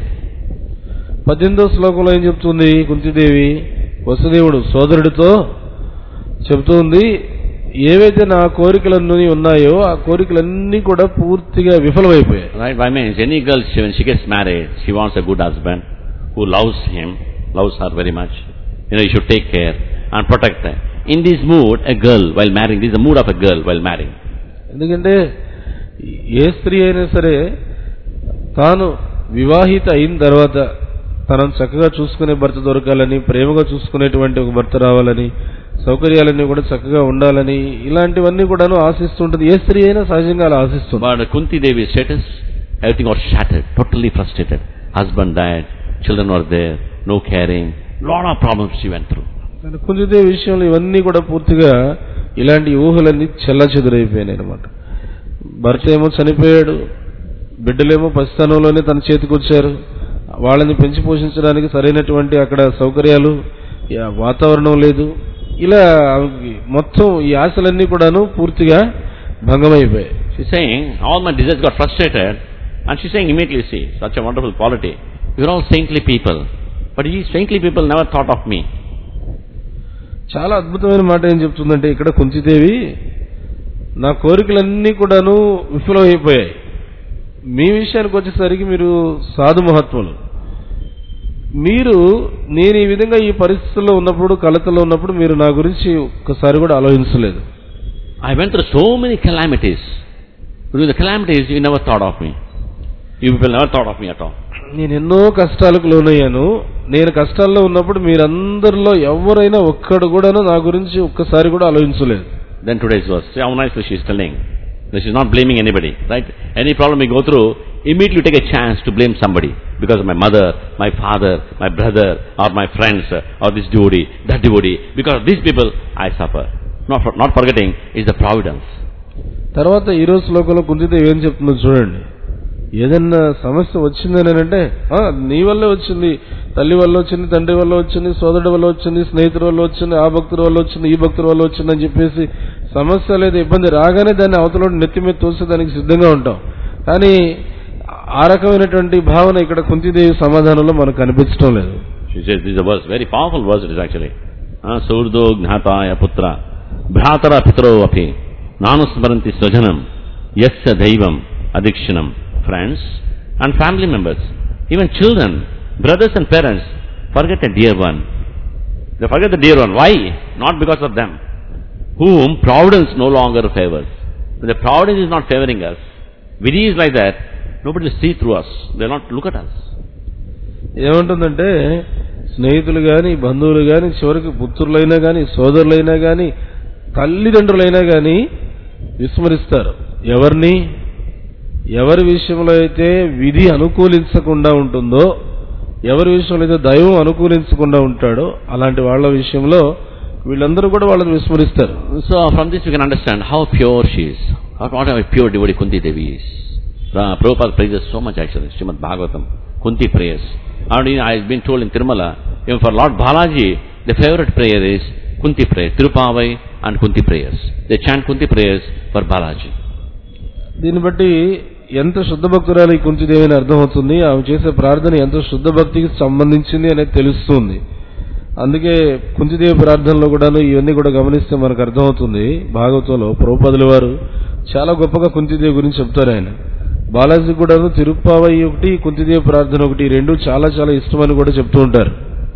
Speaker 2: 18వ శ్లోకంలో ఏం చెప్తుంది కుంతిదేవి వసుదేవుడు సోదరుడితో చెప్తుంది, ఏవైతే నా కోరికలన్నీ ఉన్నాయో ఆ కోరికలన్నీ కూడా పూర్తిగా విఫలమైపోయాయి.
Speaker 1: Right, by means any girl when she gets married, she wants a good husband who loves her very much. You should take care and protect her. In this mood, a girl while marrying, this is the mood of a girl while marrying.
Speaker 2: ఎందుకంటే ఏ స్త్రీ అయినా సరే తాను వివాహిత అయిన తర్వాత తనను చక్కగా చూసుకునే భర్త దొరకాలని, ప్రేమగా చూసుకునేటువంటి ఒక భర్త రావాలని, సౌకర్యాలన్నీ కూడా చక్కగా ఉండాలని ఇలాంటివన్నీ కూడాను ఆశిస్తుంటుంది. ఏ స్త్రీ అయినా సహజంగా అలా ఆశిస్తుంది.
Speaker 1: But Kunti Devi's status, everything was shattered, totally frustrated. Husband died, children were there, no caring, lot of problems she went through.
Speaker 2: Kunti Devi విషయంలో ఇవన్నీ కూడా పూర్తిగా ఇలాంటి ఊహలన్నీ చెల్లాచెదురైపోయాయి అన్నమాట. భర్త ఏమో చనిపోయాడు, బిడ్డలేమో పసితనంలోనే తన చేతికి వచ్చారు. వాళ్ళని పెంచి పోషించడానికి సరైనటువంటి అక్కడ సౌకర్యాలు, వాతావరణం లేదు. ఇలా మొత్తం ఈ ఆశలన్నీ కూడాను పూర్తిగా భంగమైపోయాయి.
Speaker 1: She's saying, all my desires got frustrated And she's saying immediately, see, such a wonderful quality. You're all saintly people. But these saintly people never thought of me.
Speaker 2: చాలా అద్భుతమైన మాట ఏం చెప్తుందంటే ఇక్కడ కుంతిదేవి, నా కోరికలన్నీ కూడాను విఫలమైపోయాయి. మీ విషయానికి వచ్చేసరికి మీరు సాధు మహాత్ములు. మీరు నేను ఈ విధంగా ఈ పరిస్థితుల్లో ఉన్నప్పుడు, కలతలో ఉన్నప్పుడు మీరు నా గురించి ఒక్కసారి కూడా ఆలోచించలేదు.
Speaker 1: I went through so many calamities. Through the calamities, you never thought of me. You people never thought of me at all.
Speaker 2: నేను ఎన్నో కష్టాలకు లోనయ్యాను. నేను కష్టాల్లో ఉన్నప్పుడు మీరందరిలో ఎవరైనా ఒక్కడు కూడాను నా గురించి ఒక్కసారి కూడా ఆలోచించలేదు.
Speaker 1: Then today's verse, see how nicely she is telling. She's not blaming anybody, right? Any problem we go through, immediately take a chance to blame somebody. Because of my mother, my father, my brother, or my friends, or this devotee, that devotee. Because of these people, I suffer. Not forgetting is the providence.
Speaker 2: తర్వాత ఈ రోజు శ్లోకంలో కుంతిదేవి ఏం చెప్తుందో చూడండి. ఏదన్నా సమస్య వచ్చిందని అంటే నీ వల్లే వచ్చింది, తల్లి వల్ల వచ్చింది, తండ్రి వల్ల వచ్చింది, సోదరుడి వల్ల వచ్చింది, స్నేహితుడి వల్ల వచ్చింది, ఆ భక్తుడి వల్ల వచ్చింది, ఈ భక్తుడి వల్ల వచ్చింది అని చెప్పేసి సమస్య లేదా ఇబ్బంది రాగానే దాన్ని అవతల నెత్తి మీద తోసి దానికి సిద్ధంగా ఉంటాం. కానీ ఆ రకమైనటువంటి భావన ఇక్కడ కుంతిదేవి సమాధానంలో మనకు కనిపించడం లేదు.
Speaker 1: She says this is a verse, very powerful verse it is actually. Surdo gnataya putra bhratara pitro api nanusmaranti swajanam yasya daivam adikshanam. Friends and family members, even children, brothers and parents, forget the dear one. They forget the dear one. Why? Not because of them, whom providence no longer favors. When the providence is not favoring us, Vidhi is like that, nobody will see through us. They will not look at us.
Speaker 2: ఏమంటుందంటే స్నేహితులు గాని, బంధువులు గాని, చివరికి పుత్రులైనా గాని, సోదరులైనా గాని, తల్లిదండ్రులైనా గాని విస్మరిస్తారు. ఎవరిని? ఎవరి విషయంలో అయితే విధి అనుకూలించకుండా ఉంటుందో, ఎవరి విషయంలో అయితే దైవం అనుకూలించకుండా ఉంటాడో అలాంటి వాళ్ళ విషయంలో వీళ్ళందరూ కూడా వాళ్ళని విస్మరిస్తారు.
Speaker 1: So from this we can understand how pure she is. What a pure devotee Kunti Devi is. Prabhupada praises so much actually. Srimad Bhagavatam, Kunti prayers. And I've been told in Tirumala, even for Lord Balaji, the favorite prayer is Kunti prayer, Tirupavai and Kunti prayers. They chant Kunti prayers for Balaji.
Speaker 2: దీన్ని బట్టి ఎంత శుద్ధ భక్తురాలు ఈ కుంతిదేవి అని అర్థమవుతుంది. ఆమె చేసే ప్రార్థన ఎంత శుద్ధ భక్తికి సంబంధించింది అనేది తెలుస్తుంది. అందుకే కుంతిదేవి ప్రార్థనలో కూడాను ఇవన్నీ కూడా గమనిస్తే మనకు అర్థమవుతుంది. భాగవతంలో ప్రభుపాదుల వారు చాలా గొప్పగా కుంతిదేవి గురించి చెప్తారు. ఆయన బాలాజీ కూడాను తిరుప్పావై ఒకటి, కుంతిదేవి ప్రార్థన ఒకటి, రెండు చాలా చాలా ఇష్టమని కూడా చెప్తూ ఉంటారు.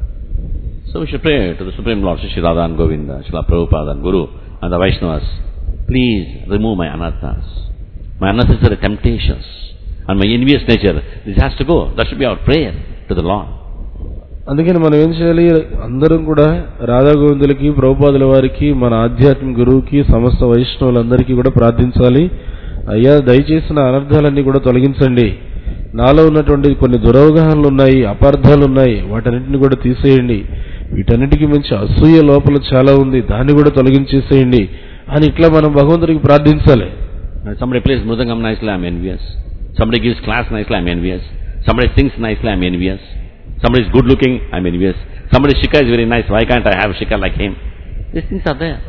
Speaker 1: So we should pray to the Supreme Lord Shri Radha and Govinda, Srila Prabhupada and Guru and the Vaishnavas, please remove my anarthas, my unnecessary temptations and my envious nature. This has to go. That should be our prayer to the Lord.
Speaker 2: అందుకని మనం ఏం చేయాలి? అందరం కూడా రాధా గోవిందులకి, ప్రభుపాదుల వారికి, మన ఆధ్యాత్మిక గురువుకి, సమస్త వైష్ణవులందరికీ కూడా ప్రార్థించాలి. అయ్యా దయచేసి నా అనర్థాలన్నీ కూడా తొలగించండి. నాలో ఉన్నటువంటి కొన్ని దురవగాహనలు ఉన్నాయి, అపార్థాలు ఉన్నాయి, వాటన్నిటిని కూడా తీసేయండి. వీటన్నిటికీ మించి అసూయ లోపల చాలా ఉంది, దాన్ని కూడా తొలగించేసేయండి అని ఇట్లా మనం భగవంతుడికి ప్రార్థించాలి.
Speaker 1: Somebody plays mridangam nicely, I am envious. Somebody gives class nicely, I am envious. Somebody sings nicely, I am envious. Somebody is good looking, I am envious. Somebody's shikha is very nice, why can't I have shikha like him? These things are there.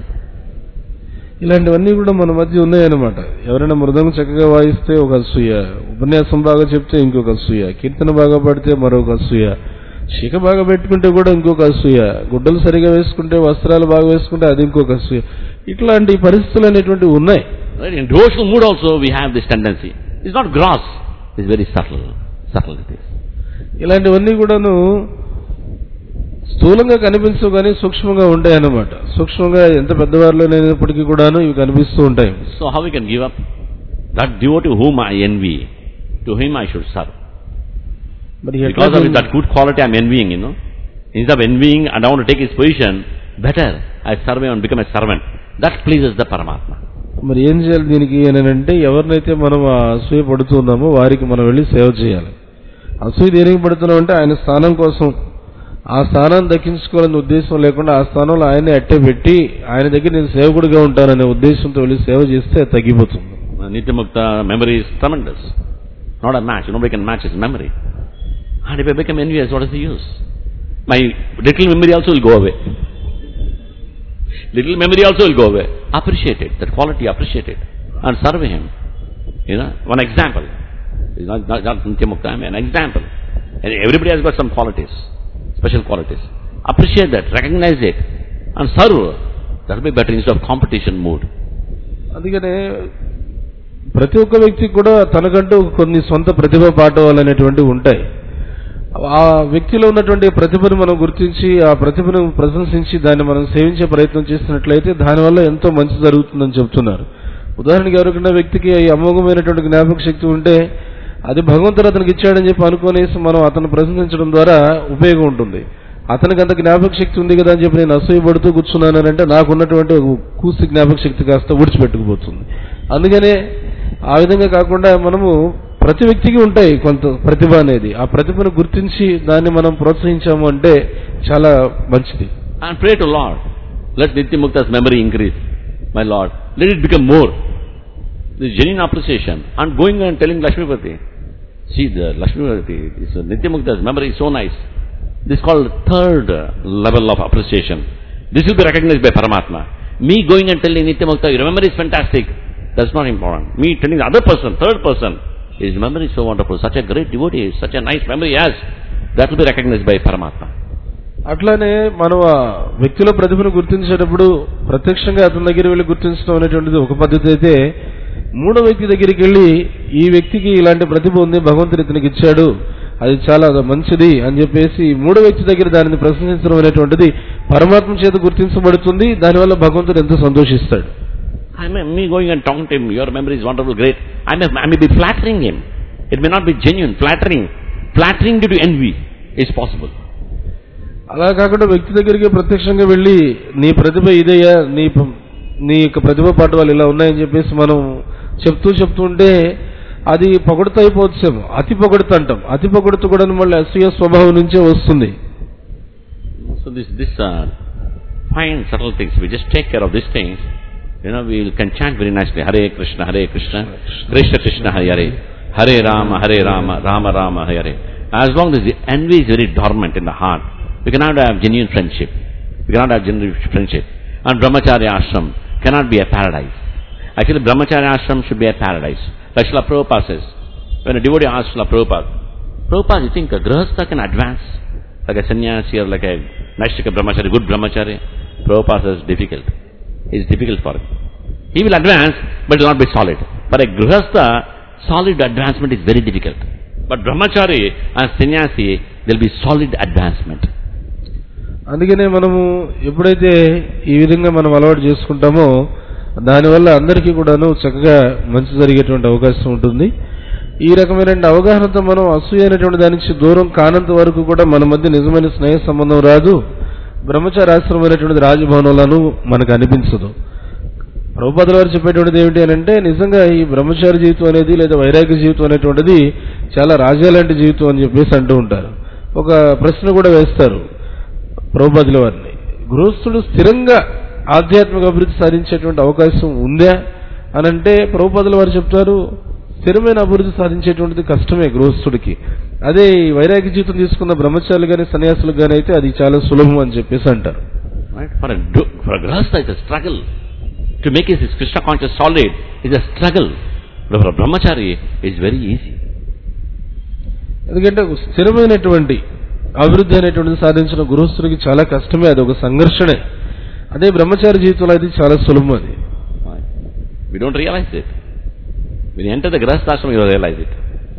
Speaker 2: ఇలాంటివన్నీ కూడా మన మధ్య ఉన్నాయన్నమాట. ఎవరైనా మృదంగం చక్కగా వాయిస్తే ఒక అసూయ, ఉపన్యాసం బాగా చెప్తే ఇంకొక అసూయ, కీర్తన బాగా పడితే మరొక అసూయ, శిఖ బాగా పెట్టుకుంటే కూడా ఇంకొక అసూయ, గుడ్డలు సరిగా వేసుకుంటే, వస్త్రాలు బాగా వేసుకుంటే అది ఇంకొక అసూయ. ఇట్లాంటి పరిస్థితులు అనేటువంటివి ఉన్నాయి.
Speaker 1: In devotional mood also we have this tendency. It's not gross, it's very subtle it is.
Speaker 2: ఇలాంటివన్నీ కూడాను స్థూలంగా కనిపించవు కానీ సూక్ష్మంగా ఉంటాయి అన్నమాట. సూక్ష్మంగా ఎంత పెద్దవారిలో లేనప్పటికీ కూడాను ఇవి కనిపిస్తూ ఉంటాయి.
Speaker 1: So how we can give up that devotee whom I envy, to him I should serve. Because of that good quality I am envying, instead of envying and I want to take his position, better I serve him and become a servant. That pleases the Paramatma.
Speaker 2: మరి ఏం చేయాలి దీనికి అంటే ఎవరినైతే మనం అసూయ పడుతున్నామో వారికి మనం వెళ్ళి సేవ చేయాలి. అసూయ దేనికి పడుతున్నాం అంటే ఆయన స్థానం కోసం, ఆ స్థానాన్ని దక్కించుకోవాలనే ఉద్దేశం లేకుండా ఆ స్థానంలో ఆయన్ని అట్టే పెట్టి ఆయన దగ్గర నేను సేవకుడిగా ఉంటాననే ఉద్దేశంతో వెళ్ళి సేవ చేస్తే తగ్గిపోతుంది.
Speaker 1: Nityamukta memory is tremendous. Not a match. Nobody can match his memory. And if I become envious, what is the use? My little memory also will go away. Little memory also will go away. Appreciate it. That quality, appreciate it. And serve him. One example. It's not Nityamukta, I mean an example. And everybody has got some qualities, special qualities. Appreciate that, recognize it, and serve. That will be better instead of competition mood.
Speaker 2: అందుకనే ప్రతి ఒక్క వ్యక్తికి కూడా తనకంటూ కొన్ని సొంత ప్రతిభ పాఠవాలు అనేటువంటివి ఉంటాయి. ఆ వ్యక్తిలో ఉన్నటువంటి ప్రతిభను మనం గుర్తించి ఆ ప్రతిభను ప్రశంసించి దాన్ని మనం సేవించే ప్రయత్నం చేసినట్లయితే దానివల్ల ఎంతో మంచి జరుగుతుందని చెప్తున్నారు. ఉదాహరణకి ఎవరికైనా వ్యక్తికి ఈ అమోఘమైనటువంటి జ్ఞాపక శక్తి ఉంటే అది భగవంతుడు అతనికి ఇచ్చాడని చెప్పి అనుకునేసి మనం అతను ప్రశంసించడం ద్వారా ఉపయోగం ఉంటుంది. అతనికి అంత జ్ఞాపక శక్తి ఉంది కదా అని చెప్పి నేను అసూయపడుతూ కూర్చున్నానంటే నాకున్నటువంటి కూసి జ్ఞాపక శక్తి కాస్త ఊడ్చిపెట్టుకుపోతుంది. అందుకనే ఆ విధంగా కాకుండా మనము ప్రతి వ్యక్తికి ఉంటాయి కొంత ప్రతిభ అనేది. ఆ ప్రతిభను గుర్తించి దాన్ని మనం ప్రోత్సహించాము అంటే చాలా మంచిది.
Speaker 1: And pray to Lord, let Nityamukta's memory increase, my Lord. Let it become more. This genuine appreciation. And going and telling Lakshmipati, see the Lakshmipati, Nityamukta's memory is so nice. This is called third level of appreciation. This will be recognized by Paramatma. Me going and telling Nityamukta, your memory is fantastic. That's not important. Me telling the other person, third person, his memory is so wonderful. Such a great devotee, such a nice memory he has. That will be recognized by Paramatma.
Speaker 2: అట్లానే మనం ఆ వ్యక్తిలో ప్రతిభను గుర్తించేటప్పుడు ప్రత్యక్షంగా అతని దగ్గర వెళ్ళి గుర్తించడం అనేటువంటిది ఒక పద్ధతి అయితే, మూడో వ్యక్తి దగ్గరికి వెళ్ళి ఈ వ్యక్తికి ఇలాంటి ప్రతిభ ఉంది, భగవంతుడు ఇతనికి ఇచ్చాడు, అది చాలా మంచిది అని చెప్పేసి మూడో వ్యక్తి దగ్గర దానిని ప్రశంసించడం అనేటువంటిది పరమాత్మ చేత గుర్తించబడుతుంది. దానివల్ల భగవంతుడు ఎంతో సంతోషిస్తాడు.
Speaker 1: Me going and talking to him, your memory is wonderful, great. I may be flattering him. It may not be genuine. Flattering due to envy is possible.
Speaker 2: అలా కాకుండా వ్యక్తి దగ్గరికి ప్రత్యక్షంగా వెళ్ళి నీ ప్రతిభ ఇదయ్యా, నీ యొక్క ప్రతిభ పాఠవాలు ఇలా ఉన్నాయని చెప్పేసి మనం చెప్తూ ఉంటే అది పొగడుతూ అయిపోవచ్చేమో. అతి పొగడుతూ అంటాం. అతి పొగడుతూ కూడా మళ్ళీ అసూయ స్వభావం నుంచే వస్తుంది.
Speaker 1: So this fine subtle things, we just take care of these things. We can chant very nicely, Hare Krishna, Krishna Krishna Hare Hare, Hare Rama, Rama Rama Hare Hare. As long as the envy is very dormant in the heart, we cannot have genuine friendship. And Brahmacharya ashram cannot be a paradise. Actually, Brahmacharya ashram should be a paradise. Like Srila Prabhupada says, when a devotee asks Srila Prabhupada, you think a grahastha can advance like a sannyasi or like a Naishtika Brahmachari, good Brahmachari? Prabhupada says difficult. It's difficult for him. He will advance, but it will not be solid. For a grahastha, solid advancement is very difficult. But Brahmachari and sannyasi, there will be solid advancement.
Speaker 2: అందుకనే మనము ఎప్పుడైతే ఈ విధంగా మనం అలవాటు చేసుకుంటామో దానివల్ల అందరికీ కూడాను చక్కగా మంచి జరిగేటువంటి అవకాశం ఉంటుంది. ఈ రకమైన అవగాహనతో మనం అసూయ అనేటువంటి దాని నుంచి దూరం కానంత వరకు కూడా మన మధ్య నిజమైన స్నేహ సంబంధం రాదు. బ్రహ్మచారి ఆశ్రమం అనేటువంటిది రాజభవనంలోనూ మనకు అనిపించదు. ప్రభుపాదుల వారు చెప్పేటువంటిది ఏమిటి అని అంటే, నిజంగా ఈ బ్రహ్మచారి జీవితం అనేది లేదా వైరాగ్య జీవితం అనేటువంటిది చాలా రాజ్యాలాంటి జీవితం అని చెప్పేసి అంటూ ఉంటారు. ఒక ప్రశ్న కూడా వేస్తారు ప్రభుపాదుల వారిని, గృహస్థుడు స్థిరంగా ఆధ్యాత్మిక అభివృద్ధి సాధించేటువంటి అవకాశం ఉందా అని అంటే ప్రభుపాదుల వారు చెప్తారు, స్థిరమైన అభివృద్ధి సాధించేటువంటిది కష్టమే గృహస్థుడికి. అదే వైరాగ్య జీవితం తీసుకున్న బ్రహ్మచారులు కానీ సన్యాసులకు కానీ అయితే అది చాలా సులభం అని చెప్పేసి అంటారు.
Speaker 1: For a grahastha it's a struggle. To make his Krishna conscious solid is a struggle. But for a brahmachari it's very easy.
Speaker 2: ఎందుకంటే స్థిరమైనటువంటి అభివృద్ధి అనేటువంటిది సాధించిన గృహస్థుడికి చాలా కష్టమే, అది ఒక సంఘర్షణే. అదే బ్రహ్మచారి జీవితంలో అది చాలా సులభం. అది
Speaker 1: we don't realize it. When you enter the grahastha ashram you realize it.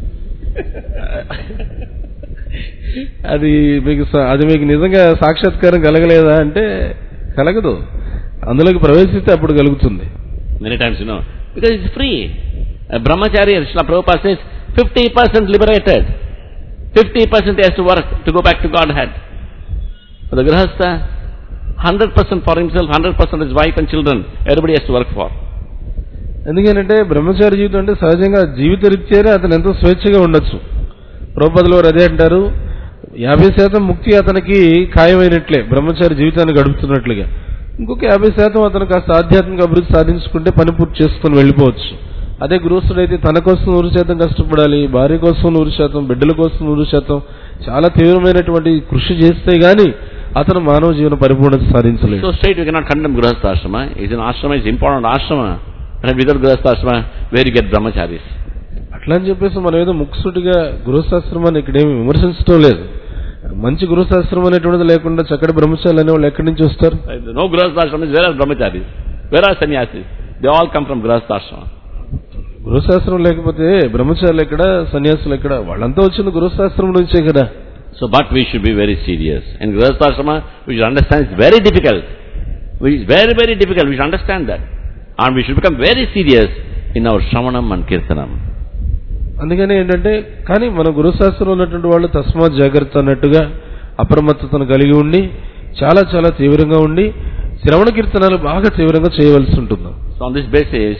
Speaker 2: అది మీకు నిజంగా సాక్షాత్కారం కలగలేదా అంటే కలగదు, అందులోకి ప్రవేశిస్తే అప్పుడు కలుగుతుంది.
Speaker 1: Many times because it's free. A brahmachari, Srila Prabhupada says, 50% liberated, 50% he has to work to go back to Godhead. For the grahastha, 100% for himself, 100% his wife and children, everybody has to work for.
Speaker 2: ఎందుకంటే బ్రహ్మచారి జీవితం అంటే సహజంగా జీవిత రీత్యానే అతను ఎంతో స్వేచ్ఛగా ఉండొచ్చు. ప్రభుపాదుల వారు అదే అంటారు, 50% ముక్తి అతనికి ఖాయమైనట్లే బ్రహ్మచారి జీవితాన్ని గడుపుతున్నట్లుగా. ఇంకొక 50% అతను కాస్త ఆధ్యాత్మిక అభివృద్ధి సాధించుకుంటే పని పూర్తి చేసుకుని వెళ్ళిపోవచ్చు. అదే గృహస్థుడైతే తన కోసం 100% కష్టపడాలి, భార్య కోసం 100%, బిడ్డల కోసం 100%, చాలా తీవ్రమైనటువంటి కృషి చేస్తే గానీ అతను మానవ జీవన పరిపూర్ణత సాధించలేదు.
Speaker 1: So straight we cannot condemn grahastha ashrama. It's an ashrama, it's important ashrama. And without grahastha ashrama, where you get brahmacharis?
Speaker 2: అట్లా అని చెప్పేసి మనం ఏదో ముక్కుసూటిగా గృహస్థాశ్రమాన్ని ఇక్కడేమి విమర్శించడం లేదు. మంచి గృహస్థాశ్రమం అనేటువంటిది లేకుండా చక్కటి బ్రహ్మచారులు అనేవాళ్ళు ఎక్కడి నుంచి వస్తారు?
Speaker 1: No grihasthashram, where are brahmacharis? Where are sannyasis? They all come from grihasthashram.
Speaker 2: గృహశాస్త్రం లేకపోతే బ్రహ్మచారులు ఎక్కడ, సన్యాసులు ఎక్కడ? వాళ్ళంతా వచ్చింది గృహశాస్త్రం నుంచే కదా.
Speaker 1: So, but we should be very serious. In grihasthashrama, we should understand it's very difficult. It's very, very difficult. We should understand that. And we should become very serious in our Shravanam and Kirtanam.
Speaker 2: అందుకని ఏంటంటే, కానీ మన గృహశాస్త్రంలో ఉన్నటువంటి వాళ్ళు తస్మాత్ జాగ్రత్త అన్నట్టుగా అప్రమత్తతను కలిగి ఉండి చాలా చాలా తీవ్రంగా ఉండి శ్రవణ కీర్తనాలు బాగా తీవ్రంగా చేయవలసి ఉంటుంది.
Speaker 1: So on this basis,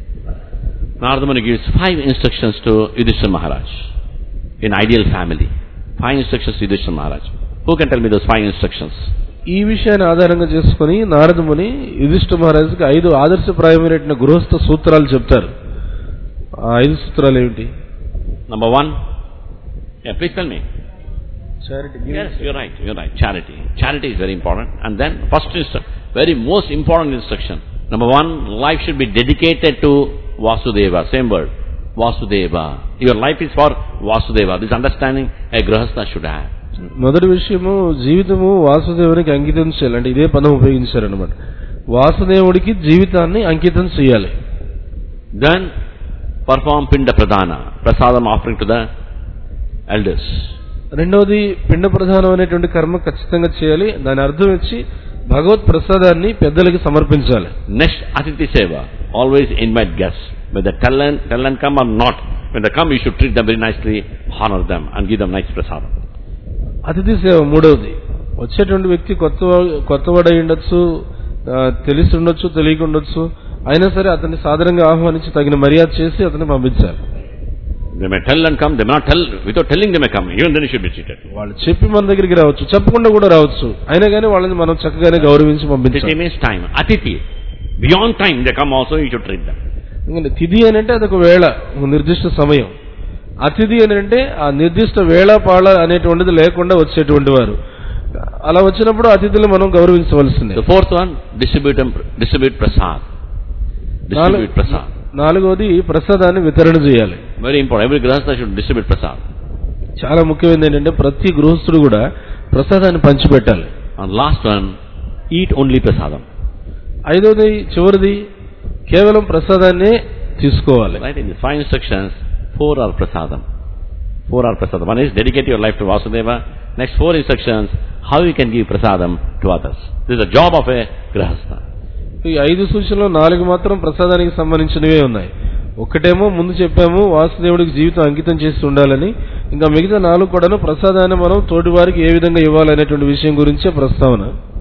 Speaker 1: Narada Muni gives 5 instructions to Yudhishthira Maharaj in ideal family. 5 instructions to Yudhishthira Maharaj. Who can tell me those 5 instructions?
Speaker 2: ఈ విషయాన్ని ఆధారంగా చేసుకుని నారద ముని యుధిష్ఠిర మహారాజుకి 5 ఆదర్శప్రాయమైన గృహస్థ సూత్రాలు చెప్తారు. ఆ 5 సూత్రాలు ఏమిటి?
Speaker 1: Number 1. Yeah, please tell me.
Speaker 2: Charity.
Speaker 1: Yes, you're right. Charity. Charity is very important. And then first instruction, very most important instruction. Number 1, life should be dedicated to Vasudeva. Same word. Vasudeva. Your life is for Vasudeva. This understanding a grihastha should have.
Speaker 2: మొదటి విషయము జీవితము వాసుదేవునికి అంకితం చేయాలి. అంటే ఇదే పదం ఉపయోగించారన్నమాట. వాసుదేవుడికి జీవితాన్ని అంకితం చేయాలి.
Speaker 1: Then perform pinda pradhana, prasadam offering to the elders.
Speaker 2: రెండోది పిండ ప్రధానం అనేటువంటి కర్మ ఖచ్చితంగా చేయాలి. దాని అర్థం వచ్చి భగవత్ ప్రసాదాన్ని పెద్దలకి సమర్పించాలి.
Speaker 1: Next, atiti seva. Always invite guests. Whether tell and come or not, when they come, you should treat them very nicely, honor them, and give them nice prasadam.
Speaker 2: అతిథి సేవ మూడవది. వచ్చేటువంటి వ్యక్తి కొత్తవాడై ఉండొచ్చు, తెలిసి ఉండొచ్చు, తెలియకుండొచ్చు, అయినా సరే అతన్ని సాధారణంగా ఆహ్వానించి తగిన మర్యాద చేసి అతన్ని పంపించాలి.
Speaker 1: They may tell and come, they may not tell, without telling they may come, even then you should be treated.
Speaker 2: వాళ్ళు చెప్పి మన దగ్గరికి రావచ్చు, చెప్పకుండా కూడా రావచ్చు, అయినా కానీ వాళ్ళని మనం చక్కగానే గౌరవించి పంపించాలి.
Speaker 1: It means time, atiti. Beyond time they come also, you should treat them.
Speaker 2: తిథి అని అంటే అదొక వేళ, నిర్దిష్ట సమయం. అతిథి అని అంటే ఆ నిర్దిష్ట వేళ పాళ అనేటువంటిది లేకుండా వచ్చేటువంటి వారు. అలా వచ్చినప్పుడు అతిథులు మనం గౌరవించవలసిందే.
Speaker 1: The fourth one, distribute prasad. Distribute prasad.
Speaker 2: నాలుగోది ప్రసాదాన్ని వితరణ చేయాలి.
Speaker 1: Very important. Every grihastha should distribute prasad.
Speaker 2: చాలా ముఖ్యమైనది ఏంటంటే ప్రతి గృహస్థుడు కూడా ప్రసాదాన్ని పంచిపెట్టాలి.
Speaker 1: And last one, eat only prasadam.
Speaker 2: ఐదోది చివరిది కేవలం ప్రసాదాన్నే తీసుకోవాలి.
Speaker 1: Right, in the 5 instructions, 4 are prasadam. 4 are prasadam. One is dedicate your life to Vasudeva. Next 4 instructions, how you can give prasadam to others. This is the job of a grihastha.
Speaker 2: ఈ 5 సూచనలు 4 మాత్రం ప్రసాదానికి సంబంధించినవే ఉన్నాయి. ఒకటేమో ముందు చెప్పాము వాసుదేవుడికి జీవితం అంకితం చేసి ఉండాలని, ఇంకా మిగతా 4 కూడాను ప్రసాదాన్ని మనం తోటి వారికి ఏ విధంగా ఇవ్వాలనేటువంటి విషయం గురించే ప్రస్తావన.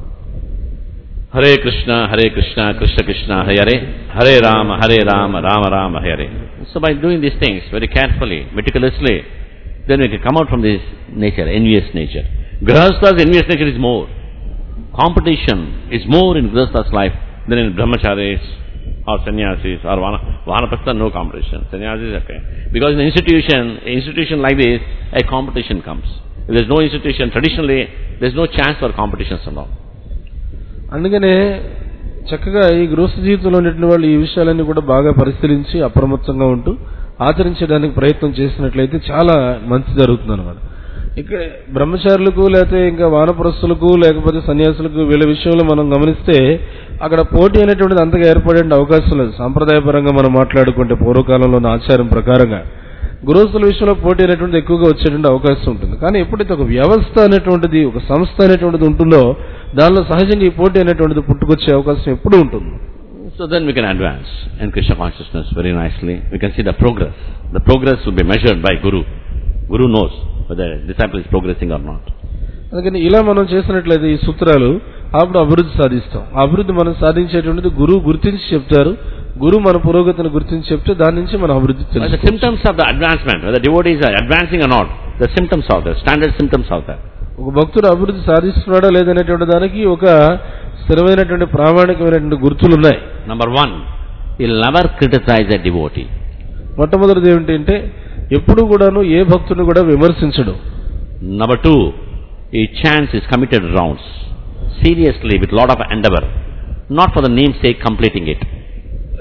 Speaker 1: Hare Krishna, Krishna Krishna, Hare Hare Rama, Rama Rama, Hare. So by doing these things very carefully, meticulously, then we can come out from this nature, envious nature. Grihastha's envious nature is more. Competition is more in Grihastha's life than in brahmacharis or sannyasis or vanaprastha. No competition. Sannyasis is okay. Because in an institution like this, a competition comes. If there is no institution, traditionally, there is no chance for competitions and all.
Speaker 2: అందుకనే చక్కగా ఈ గృహస్థ జీవితంలో ఉన్నటువంటి వాళ్ళు ఈ విషయాలన్నీ కూడా బాగా పరిశీలించి అప్రమత్తంగా ఉంటూ ఆచరించడానికి ప్రయత్నం చేసినట్లయితే చాలా మంచి జరుగుతుంది అన్నమాట. ఇక్కడ బ్రహ్మచారులకు లేకపోతే ఇంకా వానప్రస్థులకు లేకపోతే సన్యాసులకు వీళ్ళ విషయంలో మనం గమనిస్తే అక్కడ పోటీ అనేటువంటిది అంతగా ఏర్పడే అవకాశం లేదు. సాంప్రదాయపరంగా మనం మాట్లాడుకుంటే పూర్వకాలంలోని ఆచారం ప్రకారంగా గృహస్థుల విషయంలో పోటీ అనేటువంటిది ఎక్కువగా వచ్చేటువంటి అవకాశం ఉంటుంది. కానీ ఎప్పుడైతే ఒక వ్యవస్థ అనేటువంటిది, ఒక సంస్థ అనేటువంటిది ఉంటుందో దానిలో సహజంగా ఈ పోటీ అనేటువంటిది పుట్టుకొచ్చే అవకాశం ఎప్పుడూ ఉంటుంది.
Speaker 1: So then we can advance in Krishna consciousness very nicely. We can see the progress. The progress will be measured by Guru. Guru knows whether the disciple is progressing or not.
Speaker 2: అందుకని ఇలా మనం చేసినట్లయితే ఈ సూత్రాలు అప్పుడు అభివృద్ధి సాధిస్తాం. ఆ అభివృద్ధి మనం సాధించేటువంటిది గురువు గుర్తించి చెప్తారు. గురువు మన పురోగతిని గుర్తించి చెప్తే దాని నుంచి మన అభివృద్ధి తెలుస్తుంది.
Speaker 1: The symptoms of the advancement, whether devotees are advancing or not, the symptoms are there, standard symptoms are there.
Speaker 2: ఒక భక్తుడు అభివృద్ధి సాధిస్తున్నాడా లేదనేటువంటి దానికి ఒక స్థిరమైనటువంటి ప్రామాణికమైనటువంటి గుర్తులు ఉన్నాయి.
Speaker 1: Number 1, he'll never criticize a devotee.
Speaker 2: మొట్టమొదటిది ఏమిటంటే ఎప్పుడు కూడాను ఏ భక్తుని కూడా విమర్శించడు.
Speaker 1: Number 2, he chants his committed rounds seriously with lot of endeavor, not for the name's sake completing it.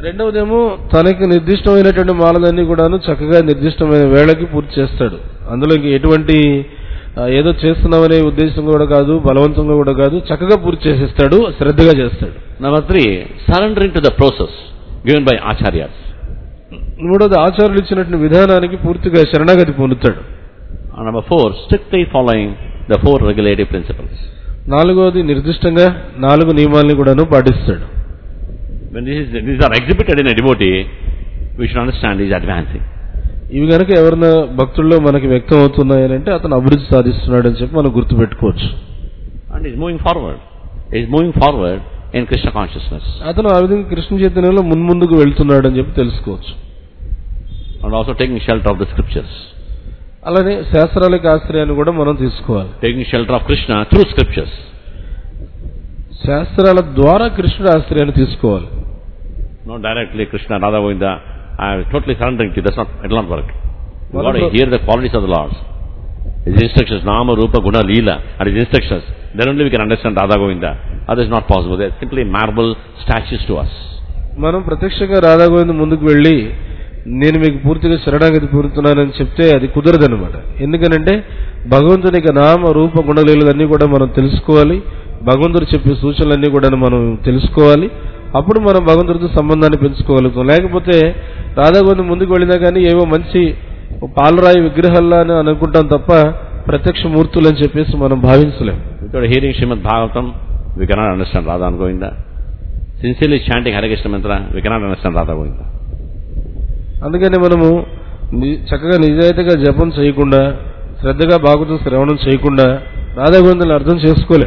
Speaker 2: రెండవదేమో తనకి నిర్దిష్టమైనటువంటి మాలలన్నీ కూడాను చక్కగా నిర్దిష్టమైన వేళకి పూర్తి చేస్తాడు. అందులో ఎటువంటి ఏదో చేస్తున్నామనే ఉద్దేశం కూడా కాదు, బలవంతంగా కూడా కాదు, చక్కగా పూర్తి చేసేస్తాడు, శ్రద్ధగా చేస్తాడు.
Speaker 1: Number 3, surrendering to the process given by acharyas.
Speaker 2: మూడోది ఆచార్యులు ఇచ్చినటువంటి విధానానికి పూర్తిగా శరణాగతి పొందుతాడు.
Speaker 1: And number 4, strictly following the 4 regulative principles.
Speaker 2: నాలుగోది నిర్దిష్టంగా 4 నియమాలను కూడాను పాటిస్తాడు.
Speaker 1: When these are exhibited in a devotee, we should understand he is advancing.
Speaker 2: ఇవి కనుక ఎవరైనా భక్తుల్లో మనకి వ్యక్తం అవుతున్నాయనంటే అతను అభివృద్ధి సాధిస్తున్నాడు అని చెప్పి మనం గుర్తుపెట్టుకోవచ్చు.
Speaker 1: And he is moving forward. He is moving forward in Krishna consciousness.
Speaker 2: అతను ఆ విధంగా కృష్ణ చైతన్యంలో ముందుకు వెళ్తున్నాడు అని చెప్పి తెలుసుకోవచ్చు.
Speaker 1: And also taking shelter of the scriptures.
Speaker 2: అలానే శాస్త్రాలకు ఆశ్రయాన్ని కూడా మనం తీసుకోవాలి.
Speaker 1: Taking shelter of Krishna through scriptures.
Speaker 2: శాస్త్రాల ద్వారా కృష్ణుడి ఆశ్రయాన్ని తీసుకోవాలి.
Speaker 1: Not directly Krishna, Radha Govinda, I am totally surrendering to you. That's not, it will not work. You got to hear the qualities of the Lord. His instructions, Nama, Rupa, Guna, Leela, and His instructions. Then only we can understand Radha Govinda. Otherwise not possible. They are simply marble statues to us.
Speaker 2: మనం ప్రత్యక్షంగా రాధా గోవింద ముందుకు వెళ్ళి నేను మీకు పూర్తిగా శరణాగతి పొందుతున్నానని చెప్తే అది కుదరదనమాట. ఎందుకనంటే భగవంతుని యొక్క నామ రూప గుణలీలన్నీ కూడా మనం తెలుసుకోవాలి. భగవంతుడు చెప్పే సూచనలన్నీ కూడా మనం తెలుసుకోవాలి. అప్పుడు మనం భగవంతుడితో సంబంధాన్ని పెంచుకోగలుగుతాం. లేకపోతే రాధాగోవింద ముందుకు వెళ్ళినా కానీ ఏవో మంచి పాలరాయి విగ్రహాల్లా అని అనుకుంటాం తప్ప ప్రత్యక్ష మూర్తులు అని చెప్పేసి మనం భావించలేం.
Speaker 1: Without hearing Srimad Bhagavatam, we cannot understand Radha and Govinda. Sincerely chanting Hare Krishna mantra, we cannot understand Radha Govinda.
Speaker 2: అందుకని మనము చక్కగా నిజాయితీగా జపం చేయకుండా, శ్రద్ధగా భాగవతం శ్రవణం చేయకుండా రాధా గోవిందలను అర్థం చేసుకోలేం.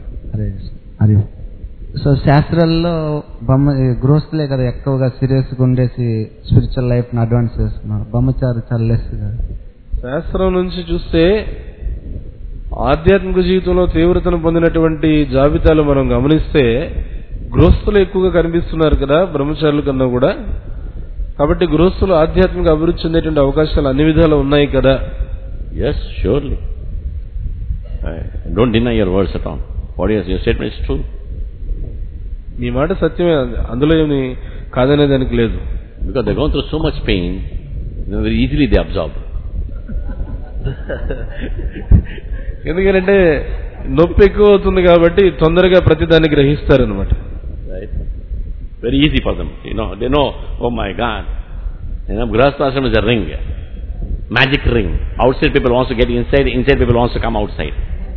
Speaker 3: సో శాస్త్రాల్లో గృహస్థులే కదా ఎక్కువగా సీరియస్గా ఉండేసి స్పిరిచువల్ లైఫ్ ని అడ్వాన్స్ చేస్తున్నారు. బ్రహ్మచారి చాలా లెస్ కదా.
Speaker 2: శాస్త్రం నుంచి చూస్తే ఆధ్యాత్మిక జీవితంలో తీవ్రతను పొందినటువంటి జాబితాలు మనం గమనిస్తే గృహస్థులు ఎక్కువగా కనిపిస్తున్నారు కదా బ్రహ్మచారుల కన్నా కూడా. కాబట్టి గృహస్థులు ఆధ్యాత్మిక అభివృద్ధి చెందేటువంటి అవకాశాలు అన్ని విధాలు ఉన్నాయి కదా.
Speaker 1: Yes, surely. Don't deny your words at all. What is your statement is true.
Speaker 2: మీ మాట సత్యమే, అందులో ఏమి కాదనే దానికి లేదు.
Speaker 1: Because they are going through so much pain, very easily they absorb.
Speaker 2: ఎందుకంటే నొప్పి ఎక్కువ అవుతుంది కాబట్టి తొందరగా ప్రతిదాన్ని గ్రహిస్తారనమాట.
Speaker 1: Right? Very easy for them. They know, oh my God, Grihastha Ashram is a ring, magic ring. Outside people wants to get inside people wants to come outside.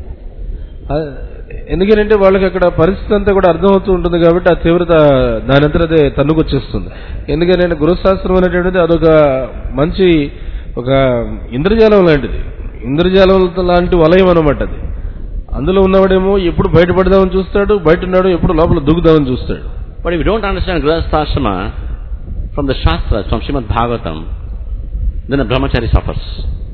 Speaker 2: ఎందుకంటే వాళ్ళకి అక్కడ పరిస్థితి అంతా కూడా అర్థమవుతూ ఉంటుంది కాబట్టి ఆ తీవ్రత దాని అంతా అదే తన్నుకొచ్చేస్తుంది. ఎందుకంటే గృహశాస్త్రం అనేటువంటిది అదొక మంచి ఒక ఇంద్రజాలం లాంటిది, ఇంద్రజాలం లాంటి వలయం అనమాట. అది అందులో ఉన్నవాడేమో ఎప్పుడు బయటపడదామని చూస్తాడు, బయట ఉన్నాడు ఎప్పుడు లోపల దూకుదామని చూస్తాడు.
Speaker 1: But if you don't understand Grihastha Ashrama from the Shastras, from Srimad Bhagavatam, then a brahmachari suffers.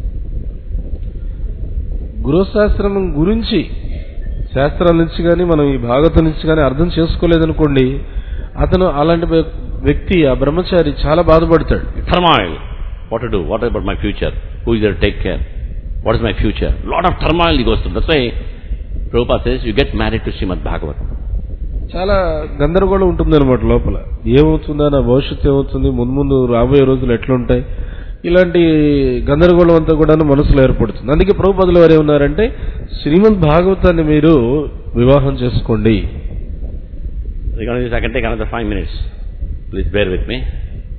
Speaker 2: గృహశాస్త్రం గురించి శాస్త్రాల నుంచి కానీ మనం ఈ భాగవతం నుంచి కానీ అర్థం చేసుకోలేదనుకోండి, అతను అలాంటి వ్యక్తి ఆ బ్రహ్మచారి చాలా బాధపడతాడు.
Speaker 1: Turmoil. What to do? What about my future? Who is there to take care? What is my future? Lot of turmoil he goes through. That's why Prabhupada says you get married to Srimad Bhagavatam.
Speaker 2: చాలా గందరగోళం ఉంటుంది అనమాట లోపల. ఏమవుతుందా, నా భవిష్యత్తు ఏమవుతుంది, ముందు రాబోయే రోజులు ఎట్లుంటాయి, ఇలాంటి గందరగోళం అంతా కూడా మనసులో ఏర్పడుతుంది. అందుకే ప్రభుపాదుల వారు ఏమన్నారంటే శ్రీమద్ భాగవతాన్ని మీరు వివాహం చేసుకోండి.
Speaker 1: I can take another 5 minutes. Please bear with me.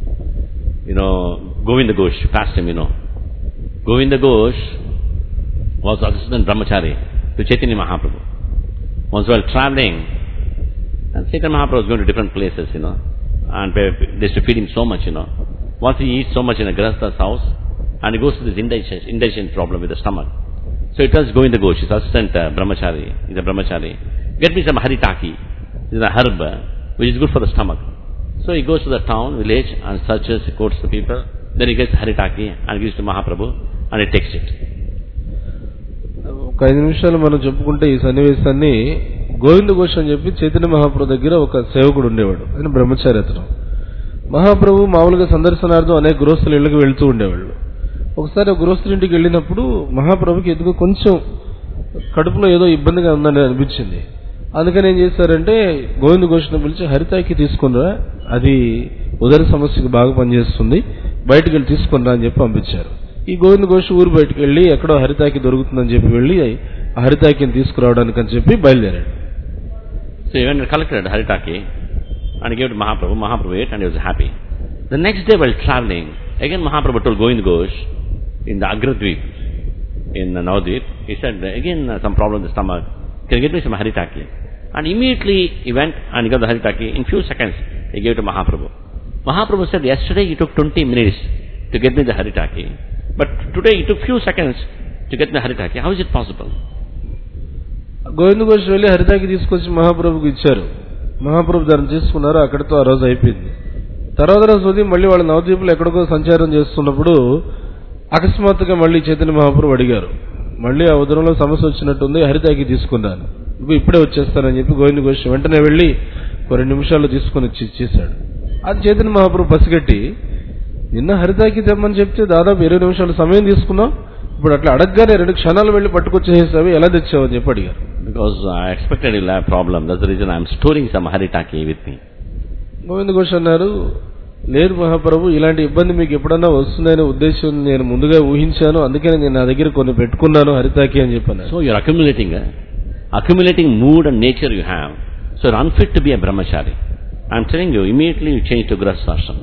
Speaker 1: Govinda Ghosh, past him, Govinda Ghosh was assistant brahmachari to Chaitanya Mahaprabhu. Once while traveling, and Chaitanya Mahaprabhu was going to different places, and they used to feed him so much, Once he eats so much in a Grihastha's house, and he goes to this indigestion problem with the stomach. So he tells Govinda Ghosh, his assistant brahmachari, he's a brahmachari, get me some haritaki. This is a herb which is good for the stomach. So he goes to the town, village, and searches, he quotes the people. Then he gets haritaki and gives to Mahaprabhu, and he takes it.
Speaker 2: ఒక 5 నిమిషాలు మనం చెప్పుకుంటే ఈ సన్నివేశాన్ని, గోవింద ఘోష్ అని చెప్పి చైతన్య మహాప్రభు దగ్గర ఒక సేవకుడు ఉండేవాడు. ఆయన బ్రహ్మచారి అతను. మహాప్రభు మామూలుగా సందర్శనార్థం అనేక గృహస్థుల ఇళ్ళకి వెళ్తూ ఉండేవాళ్ళు. ఒకసారి ఒక గృహస్థుల ఇంటికి వెళ్ళినప్పుడు మహాప్రభుకి ఎందుకో కొంచెం కడుపులో ఏదో ఇబ్బందిగా ఉందని అనిపించింది. అందుకని ఏం చేశారంటే గోవింద ఘోష్ను పిలిచి హరితాకి తీసుకునిరా, అది ఉదర సమస్యకు బాగా పనిచేస్తుంది, బయటకు వెళ్ళి తీసుకున్నా అని చెప్పి పంపించారు. ఈ గోవింద ఘోష్ ఊరు బయటకు వెళ్ళి ఎక్కడో హరితాకి దొరుకుతుందని చెప్పి వెళ్ళి ఆ హరితాకిని తీసుకురావడానికి అని చెప్పి బయలుదేరాడు.
Speaker 1: So he went and collected Haritaki and gave it to Mahaprabhu. Mahaprabhu ate and he was happy. The next day while traveling, again Mahaprabhu told Govind Ghosh in the Agradweep, in Navadweep, he said, again some problem with the stomach, can you get me some Haritaki? And immediately he went and he got the Haritaki. In few seconds he gave it to Mahaprabhu. Mahaprabhu said, yesterday he took 20 minutes to get me the Haritaki, but today he took few seconds to get me the Haritaki. How is it possible?
Speaker 2: Govinda Ghosh వెళ్ళి హరితాకి తీసుకొచ్చి మహాప్రభుకి ఇచ్చారు. మహాప్రభు దాన్ని తీసుకున్నారు. అక్కడితో ఆ రోజు అయిపోయింది. తర్వాత రోజు ఉదయం మళ్ళీ వాళ్ళ నవద్వీపులు ఎక్కడికో సంచారం చేస్తున్నప్పుడు అకస్మాత్తుగా మళ్ళీ చైతన్య మహాప్రభు అడిగారు, మళ్ళీ ఆ ఉదరంలో సమస్య వచ్చినట్టుంది, హరితాకి తీసుకున్నాను, ఇప్పుడే వచ్చేస్తానని చెప్పి గోవింద ఘోష్ వెంటనే వెళ్ళి 2 నిమిషాల్లో తీసుకుని వచ్చి ఇచ్చేశాడు. అది చైతన్య మహాప్రభు పసిగట్టి, నిన్న హరితాకి తెమ్మని చెప్తే దాదాపు 20 నిమిషాల సమయం తీసుకున్నాం, ఇప్పుడు అట్లా అడగగానే 2 క్షణాలు వెళ్ళి పట్టుకొచ్చేసావు, ఎలా తెచ్చావు అని చెప్పి అడిగారు.
Speaker 1: Because I expected you'll have problem. That's the reason I'm storing some Haritaki with me.
Speaker 2: Govinda Ghosh అన్నారు, లేదు మహాప్రభు, ఇలాంటి ఇబ్బంది మీకు ఎప్పుడన్నా వస్తుందనే ఉద్దేశం నేను ముందుగా ఊహించాను, అందుకని నేను నా దగ్గర కొన్ని పెట్టుకున్నాను హరితాకి అని చెప్పాను.
Speaker 1: So you're accumulating mood and nature you have. So you're unfit to be a brahmachari. I'm telling you, immediately you change to grahasthashram.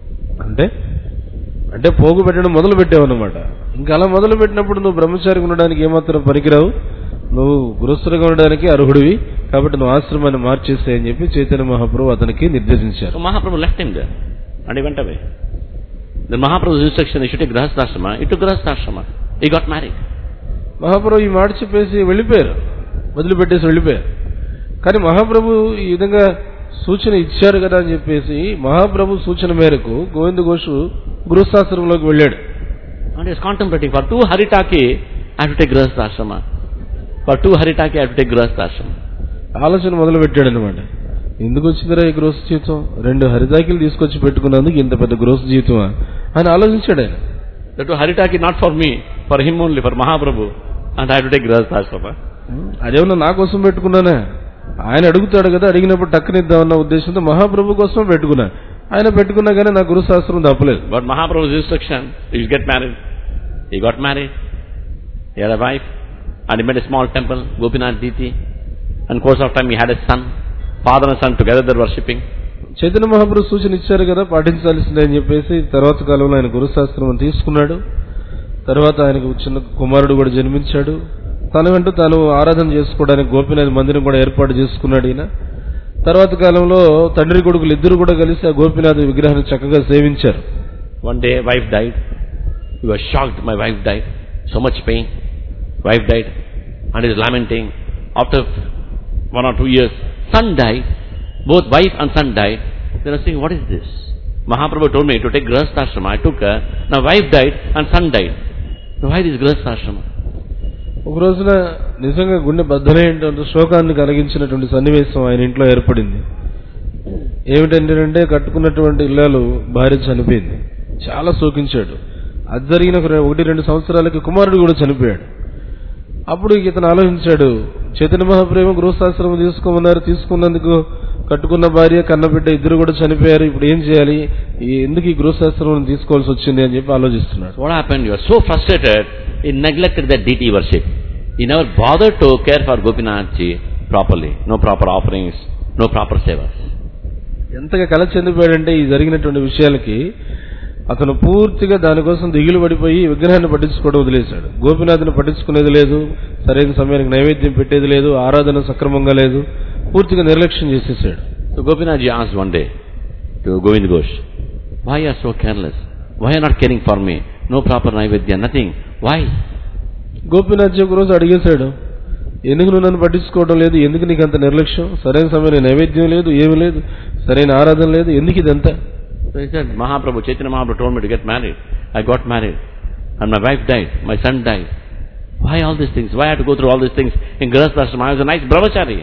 Speaker 2: అంటే పోగు పెట్టడం మొదలు పెట్టావు అన్నమాట. ఇంకా అలా మొదలు పెట్టినప్పుడు నువ్వు బ్రహ్మచారిగా ఉండడానికి ఏమాత్రం పనికిరావు, నువ్వు గృహస్థులుగా ఉండడానికి అర్హుడివి, కాబట్టి నువ్వు ఆశ్రమాన్ని మార్చేస్తాయి అని చెప్పి చైతన్య మహాప్రభు అతనికి నిర్దేశించారు.
Speaker 1: So Mahaprabhu left him there and he went away. Then Mahaprabhu's instruction, he should take grahasthashrama. He took grahasthashrama. He got married.
Speaker 2: మహాప్రభు ఈ మాట చెప్పేసి వెళ్ళిపోయారు, వదిలిపెట్టేసి వెళ్ళిపోయారు. కానీ మహాప్రభు ఈ విధంగా సూచన ఇచ్చారు కదా అని చెప్పేసి మహాప్రభు సూచన మేరకు గోవింద ఘోష్ గృహస్థాశ్రమంలోకి వెళ్ళాడు.
Speaker 1: And he was contemplating, for 2 Haritaki I have to take grahasthashrama. For 2 Haritaki I have to take grahasthashrama.
Speaker 2: ఆలోచన మొదలు పెట్టాడు అనమాట. ఎందుకు వచ్చిందిరా ఈ గృహస్థ జీవితం, 2 హరితాకిలు తీసుకొచ్చి పెట్టుకున్నందుకు ఇంత పెద్ద గృహస్థ జీవితమా అని ఆలోచించాడు ఆయన.
Speaker 1: The 2 Haritaki not for me, for him only, for Mahaprabhu, and I have to take grahasthashrama.
Speaker 2: అదేమన్నా నా కోసం పెట్టుకున్నానా, ఆయన అడుగుతాడు కదా, అడిగినప్పుడు టక్కనిద్దామన్న ఉద్దేశంతో మహాప్రభు కోసం పెట్టుకున్నా. ఆయన పెట్టుకున్నా కానీ నా గురుశాస్త్రం తప్పలేదు.
Speaker 1: But Mahaprabhu's instruction, you should get married. He got married. He had a wife, and he made a small temple, Gopinath Diti. And course of time he had a son. Father and son together they were worshipping.
Speaker 2: Chaitanya Mahaprabhu సూచన ఇచ్చారు కదా, పాటించాల్సిందే అని చెప్పేసి తర్వాత కాలంలో ఆయన గురుశాస్త్రం తీసుకున్నాడు. తర్వాత ఆయనకు చిన్న కుమారుడు కూడా జన్మించాడు. తనకంటూ తాను ఆరాధన చేసుకోవడానికి గోపీనాథ్ మందిరం కూడా ఏర్పాటు చేసుకున్నాడు ఈయన. తర్వాత కాలంలో తండ్రి కొడుకులు ఇద్దరు కూడా కలిసి ఆ గోపీనాథ్ విగ్రహాన్ని చక్కగా సేవించారు.
Speaker 1: One day wife died. He was shocked. My wife died. So much pain. Wife died. And he is lamenting. After 1 or 2 years, son died. Both wife and son died. They were saying, what is this? Mahaprabhu told me to take grahasthashrama. I took her. Now wife died and son died. So why this grahasthashrama?
Speaker 2: ఒక రోజున నిజంగా గుండె బద్దలైనటువంటి శోకాన్ని కలిగించినటువంటి సన్నివేశం ఆయన ఇంట్లో ఏర్పడింది. ఏమిటంటే కట్టుకున్నటువంటి ఇల్లాలు భార్య చనిపోయింది. చాలా శోకించాడు. అది జరిగిన 1-2 సంవత్సరాలకి కుమారుడు కూడా చనిపోయాడు. అప్పుడు ఇతను ఆలోచించాడు, చైతన్య మహాప్రభు గృహస్థాశ్రమం తీసుకోమన్నారు, తీసుకున్నందుకు కట్టుకున్న భార్య కన్నబిడ్డ ఇద్దరు కూడా చనిపోయారు, ఇప్పుడు ఏం చేయాలి, ఎందుకు ఈ గృహస్థాశ్రమం తీసుకోవాల్సి వచ్చింది అని చెప్పి ఆలోచిస్తున్నాడు.
Speaker 1: What happened? You are so frustrated, he neglected that deity worship. He never bothered to care for Gopinath ji properly. No proper offerings, no proper sevas.
Speaker 2: ఎంతగా కల చెందిపోయాడంటే ఈ జరిగినటువంటి విషయాలకి అతను పూర్తిగా దానికోసం దిగులు పడిపోయి విగ్రహాన్ని పట్టించుకోవడం వదిలేశాడు. గోపీనాథ్ని పట్టించుకునేది లేదు, సరైన సమయానికి నైవేద్యం పెట్టేది లేదు, ఆరాధన సక్రమంగా లేదు, పూర్తిగా నిర్లక్ష్యం చేసేసాడు.
Speaker 1: So Gopinath ji asked one day to Govind Ghosh, why you are so careless? Why you are not caring for me? No proper naivedya, nothing. Why?
Speaker 2: Gopinath ji ఒక రోజు అడిగేశాడు, ఎందుకు నువ్వు నన్ను పట్టించుకోవడం లేదు, ఎందుకు నీకు అంత నిర్లక్ష్యం, సరైన సమయంలో నైవేద్యం లేదు, ఏమీ లేదు, సరైన ఆరాధన లేదు, ఎందుకు ఇదంతా?
Speaker 1: So he said, Mahaprabhu, Chaitanya Mahaprabhu told me to get married. I got married. And my wife died. My son died. Why all these things? Why I have to go through all these things in grahasthashrama? I was a nice brahmachari.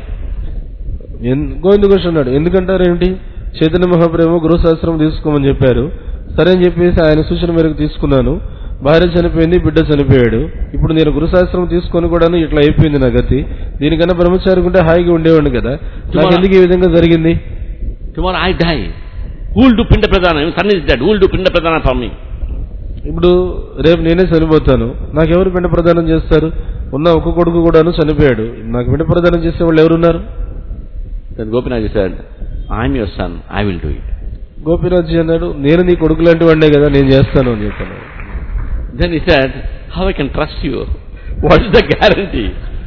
Speaker 2: Govinda Ghosh అన్నాడు, ఎందుకంటారు ఏమిటి, చైతన్య మహాప్రభు గృహశాస్త్రం తీసుకోమని చెప్పారు, సరే అని చెప్పేసి ఆయన సూచన మేరకు తీసుకున్నాను, భార్య చనిపోయింది, బిడ్డ చనిపోయాడు, ఇప్పుడు నేను గృహశాస్త్రం తీసుకొని కూడా ఇట్లా అయిపోయింది నా గతి, దీనికన్నా బ్రహ్మచారి ఉంటే హాయిగా ఉండేవాడిని కదా, నాకు ఎందుకు ఈ విధంగా జరిగింది?
Speaker 1: Tomorrow I die. Who will do Pinda Pradana? Your son is dead. Who will do Pinda Pradana for me?
Speaker 2: ఇప్పుడు రేపు నేనే చనిపోతాను, నాకెవరు పిండ ప్రదానం చేస్తారు? ఉన్న ఒక కొడుకు కూడాను చనిపోయాడు, నాకు పిండ ప్రదానం చేసే వాళ్ళు ఎవరున్నారు?
Speaker 1: Then Gopinath said, I am your son, I will do it.
Speaker 2: గోపీనాథ్జీ అన్నాడు, నేను నీ కొడుకు లాంటి వాడినే కదా, నేను చేస్తాను అని చెప్పాను.
Speaker 1: Then he said, how I can trust you? What is the guarantee?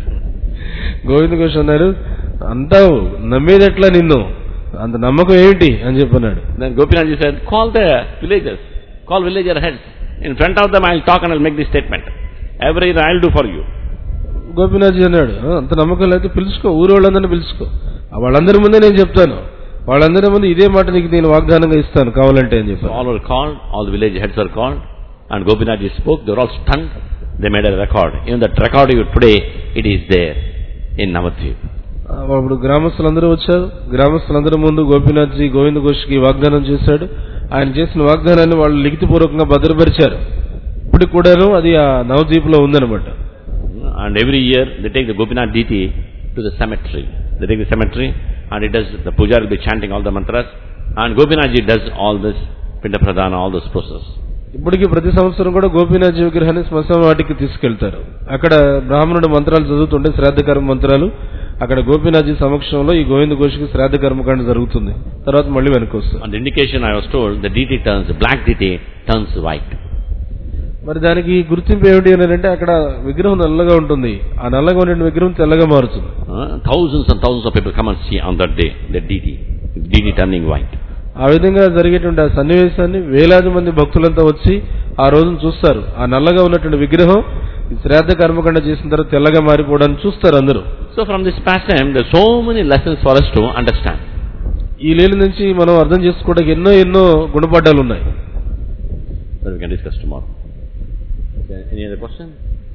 Speaker 2: Govinda Ghosh అన్నారు, అంటావు నమ్మేది ఎట్లా నిన్ను, అంత నమ్మకం ఏంటి అని చెప్పన్నాడు.
Speaker 1: Then Gopinath said, call the villagers, call villager heads. In front of them I will talk and I will make this statement. Everything I will do for you.
Speaker 2: గోపీనాథ్జీ అన్నాడు, అంత నమ్మకం లేకపోతే పిలుచుకో, ఊరు వాళ్ళందరినీ పిలుచుకో, వాళ్ళందరి ముందే నేను చెప్తాను, వాళ్ళందరి ముందు ఇదే మాట నీకు నేను వాగ్దానంగా ఇస్తాను కావాలంటే అని చెప్పాను.
Speaker 1: All were called, all the village heads were called, and Gopinath spoke. They were all stunned. They made a record. Even that record today, it is there in Navadvip.
Speaker 2: అప్పుడు గ్రామస్తులందరూ వచ్చారు, గ్రామస్తులందరి ముందు గోపీనాథ్జీ గోవింద ఘోష్కి వాగ్దానం చేశాడు. ఆయన చేసిన వాగ్దానాన్ని వాళ్ళు లిఖితపూర్వకంగా భద్రపరిచారు. ఇప్పుడు కూడాను అది ఆ నవద్వీప్ లో ఉందన్నమాట.
Speaker 1: And every year they take the Gopinath deity to the cemetery. They take the cemetery and it does, the puja will be chanting all the mantras, and Gopinath does all this Pinda Pradana, all those process.
Speaker 2: ఇప్పటికీ ప్రతి సంవత్సరం కూడా గోపీనాథ్ విగ్రహాన్ని శ్మశాన వాటికి తీసుకెళ్తారు. అక్కడ బ్రాహ్మణుడు మంత్రాలు చదువుతుంటే శ్రాద్ధకర్మ మంత్రాలు, అక్కడ గోపీనాథ్ సమక్షంలో ఈ గోవింద ఘోష్కి శ్రాద్ధ కర్మకాండ జరుగుతుంది. తర్వాత మళ్ళీ వెనక్కి వస్తుంది.
Speaker 1: On the indication I was told, the deity turns, black deity turns white.
Speaker 2: మరి దానికి గుర్తింపు ఏమిటి అని అంటే, అక్కడ విగ్రహం నల్లగా ఉంటుంది, ఆ నల్లగా ఉండే విగ్రహం తెల్లగా మారుతుంది.
Speaker 1: Thousands and thousands of people come and see on that day the deity turning white.
Speaker 2: ఆ విధంగా జరిగేటువంటి ఆ సన్నివేశాన్ని వేలాది మంది భక్తులంతా వచ్చి ఆ రోజును చూస్తారు. ఆ నల్లగా ఉన్నటువంటి విగ్రహం శ్రాద్ధ కర్మకాండ చేసిన తర్వాత తెల్లగా మారిపోవడానికి చూస్తారు అందరూ.
Speaker 1: So from this pastime there are so many lessons for us to understand.
Speaker 2: ఈ లీల నుంచి మనం అర్థం చేసుకోవడానికి ఎన్నో గుణపాఠాలు ఉన్నాయి.
Speaker 1: So we can discuss tomorrow. Okay, any other question?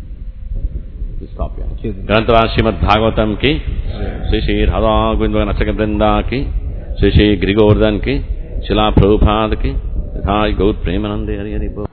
Speaker 1: We'll stop here. Grantha Srimad Bhagavatam ki, Sri Sri Radha Govinda Nachaka Vrinda ki, Sri Sri Grigovardhan ki, Srila Prabhupada ki, Gaur Premanande Hari Hari Bol.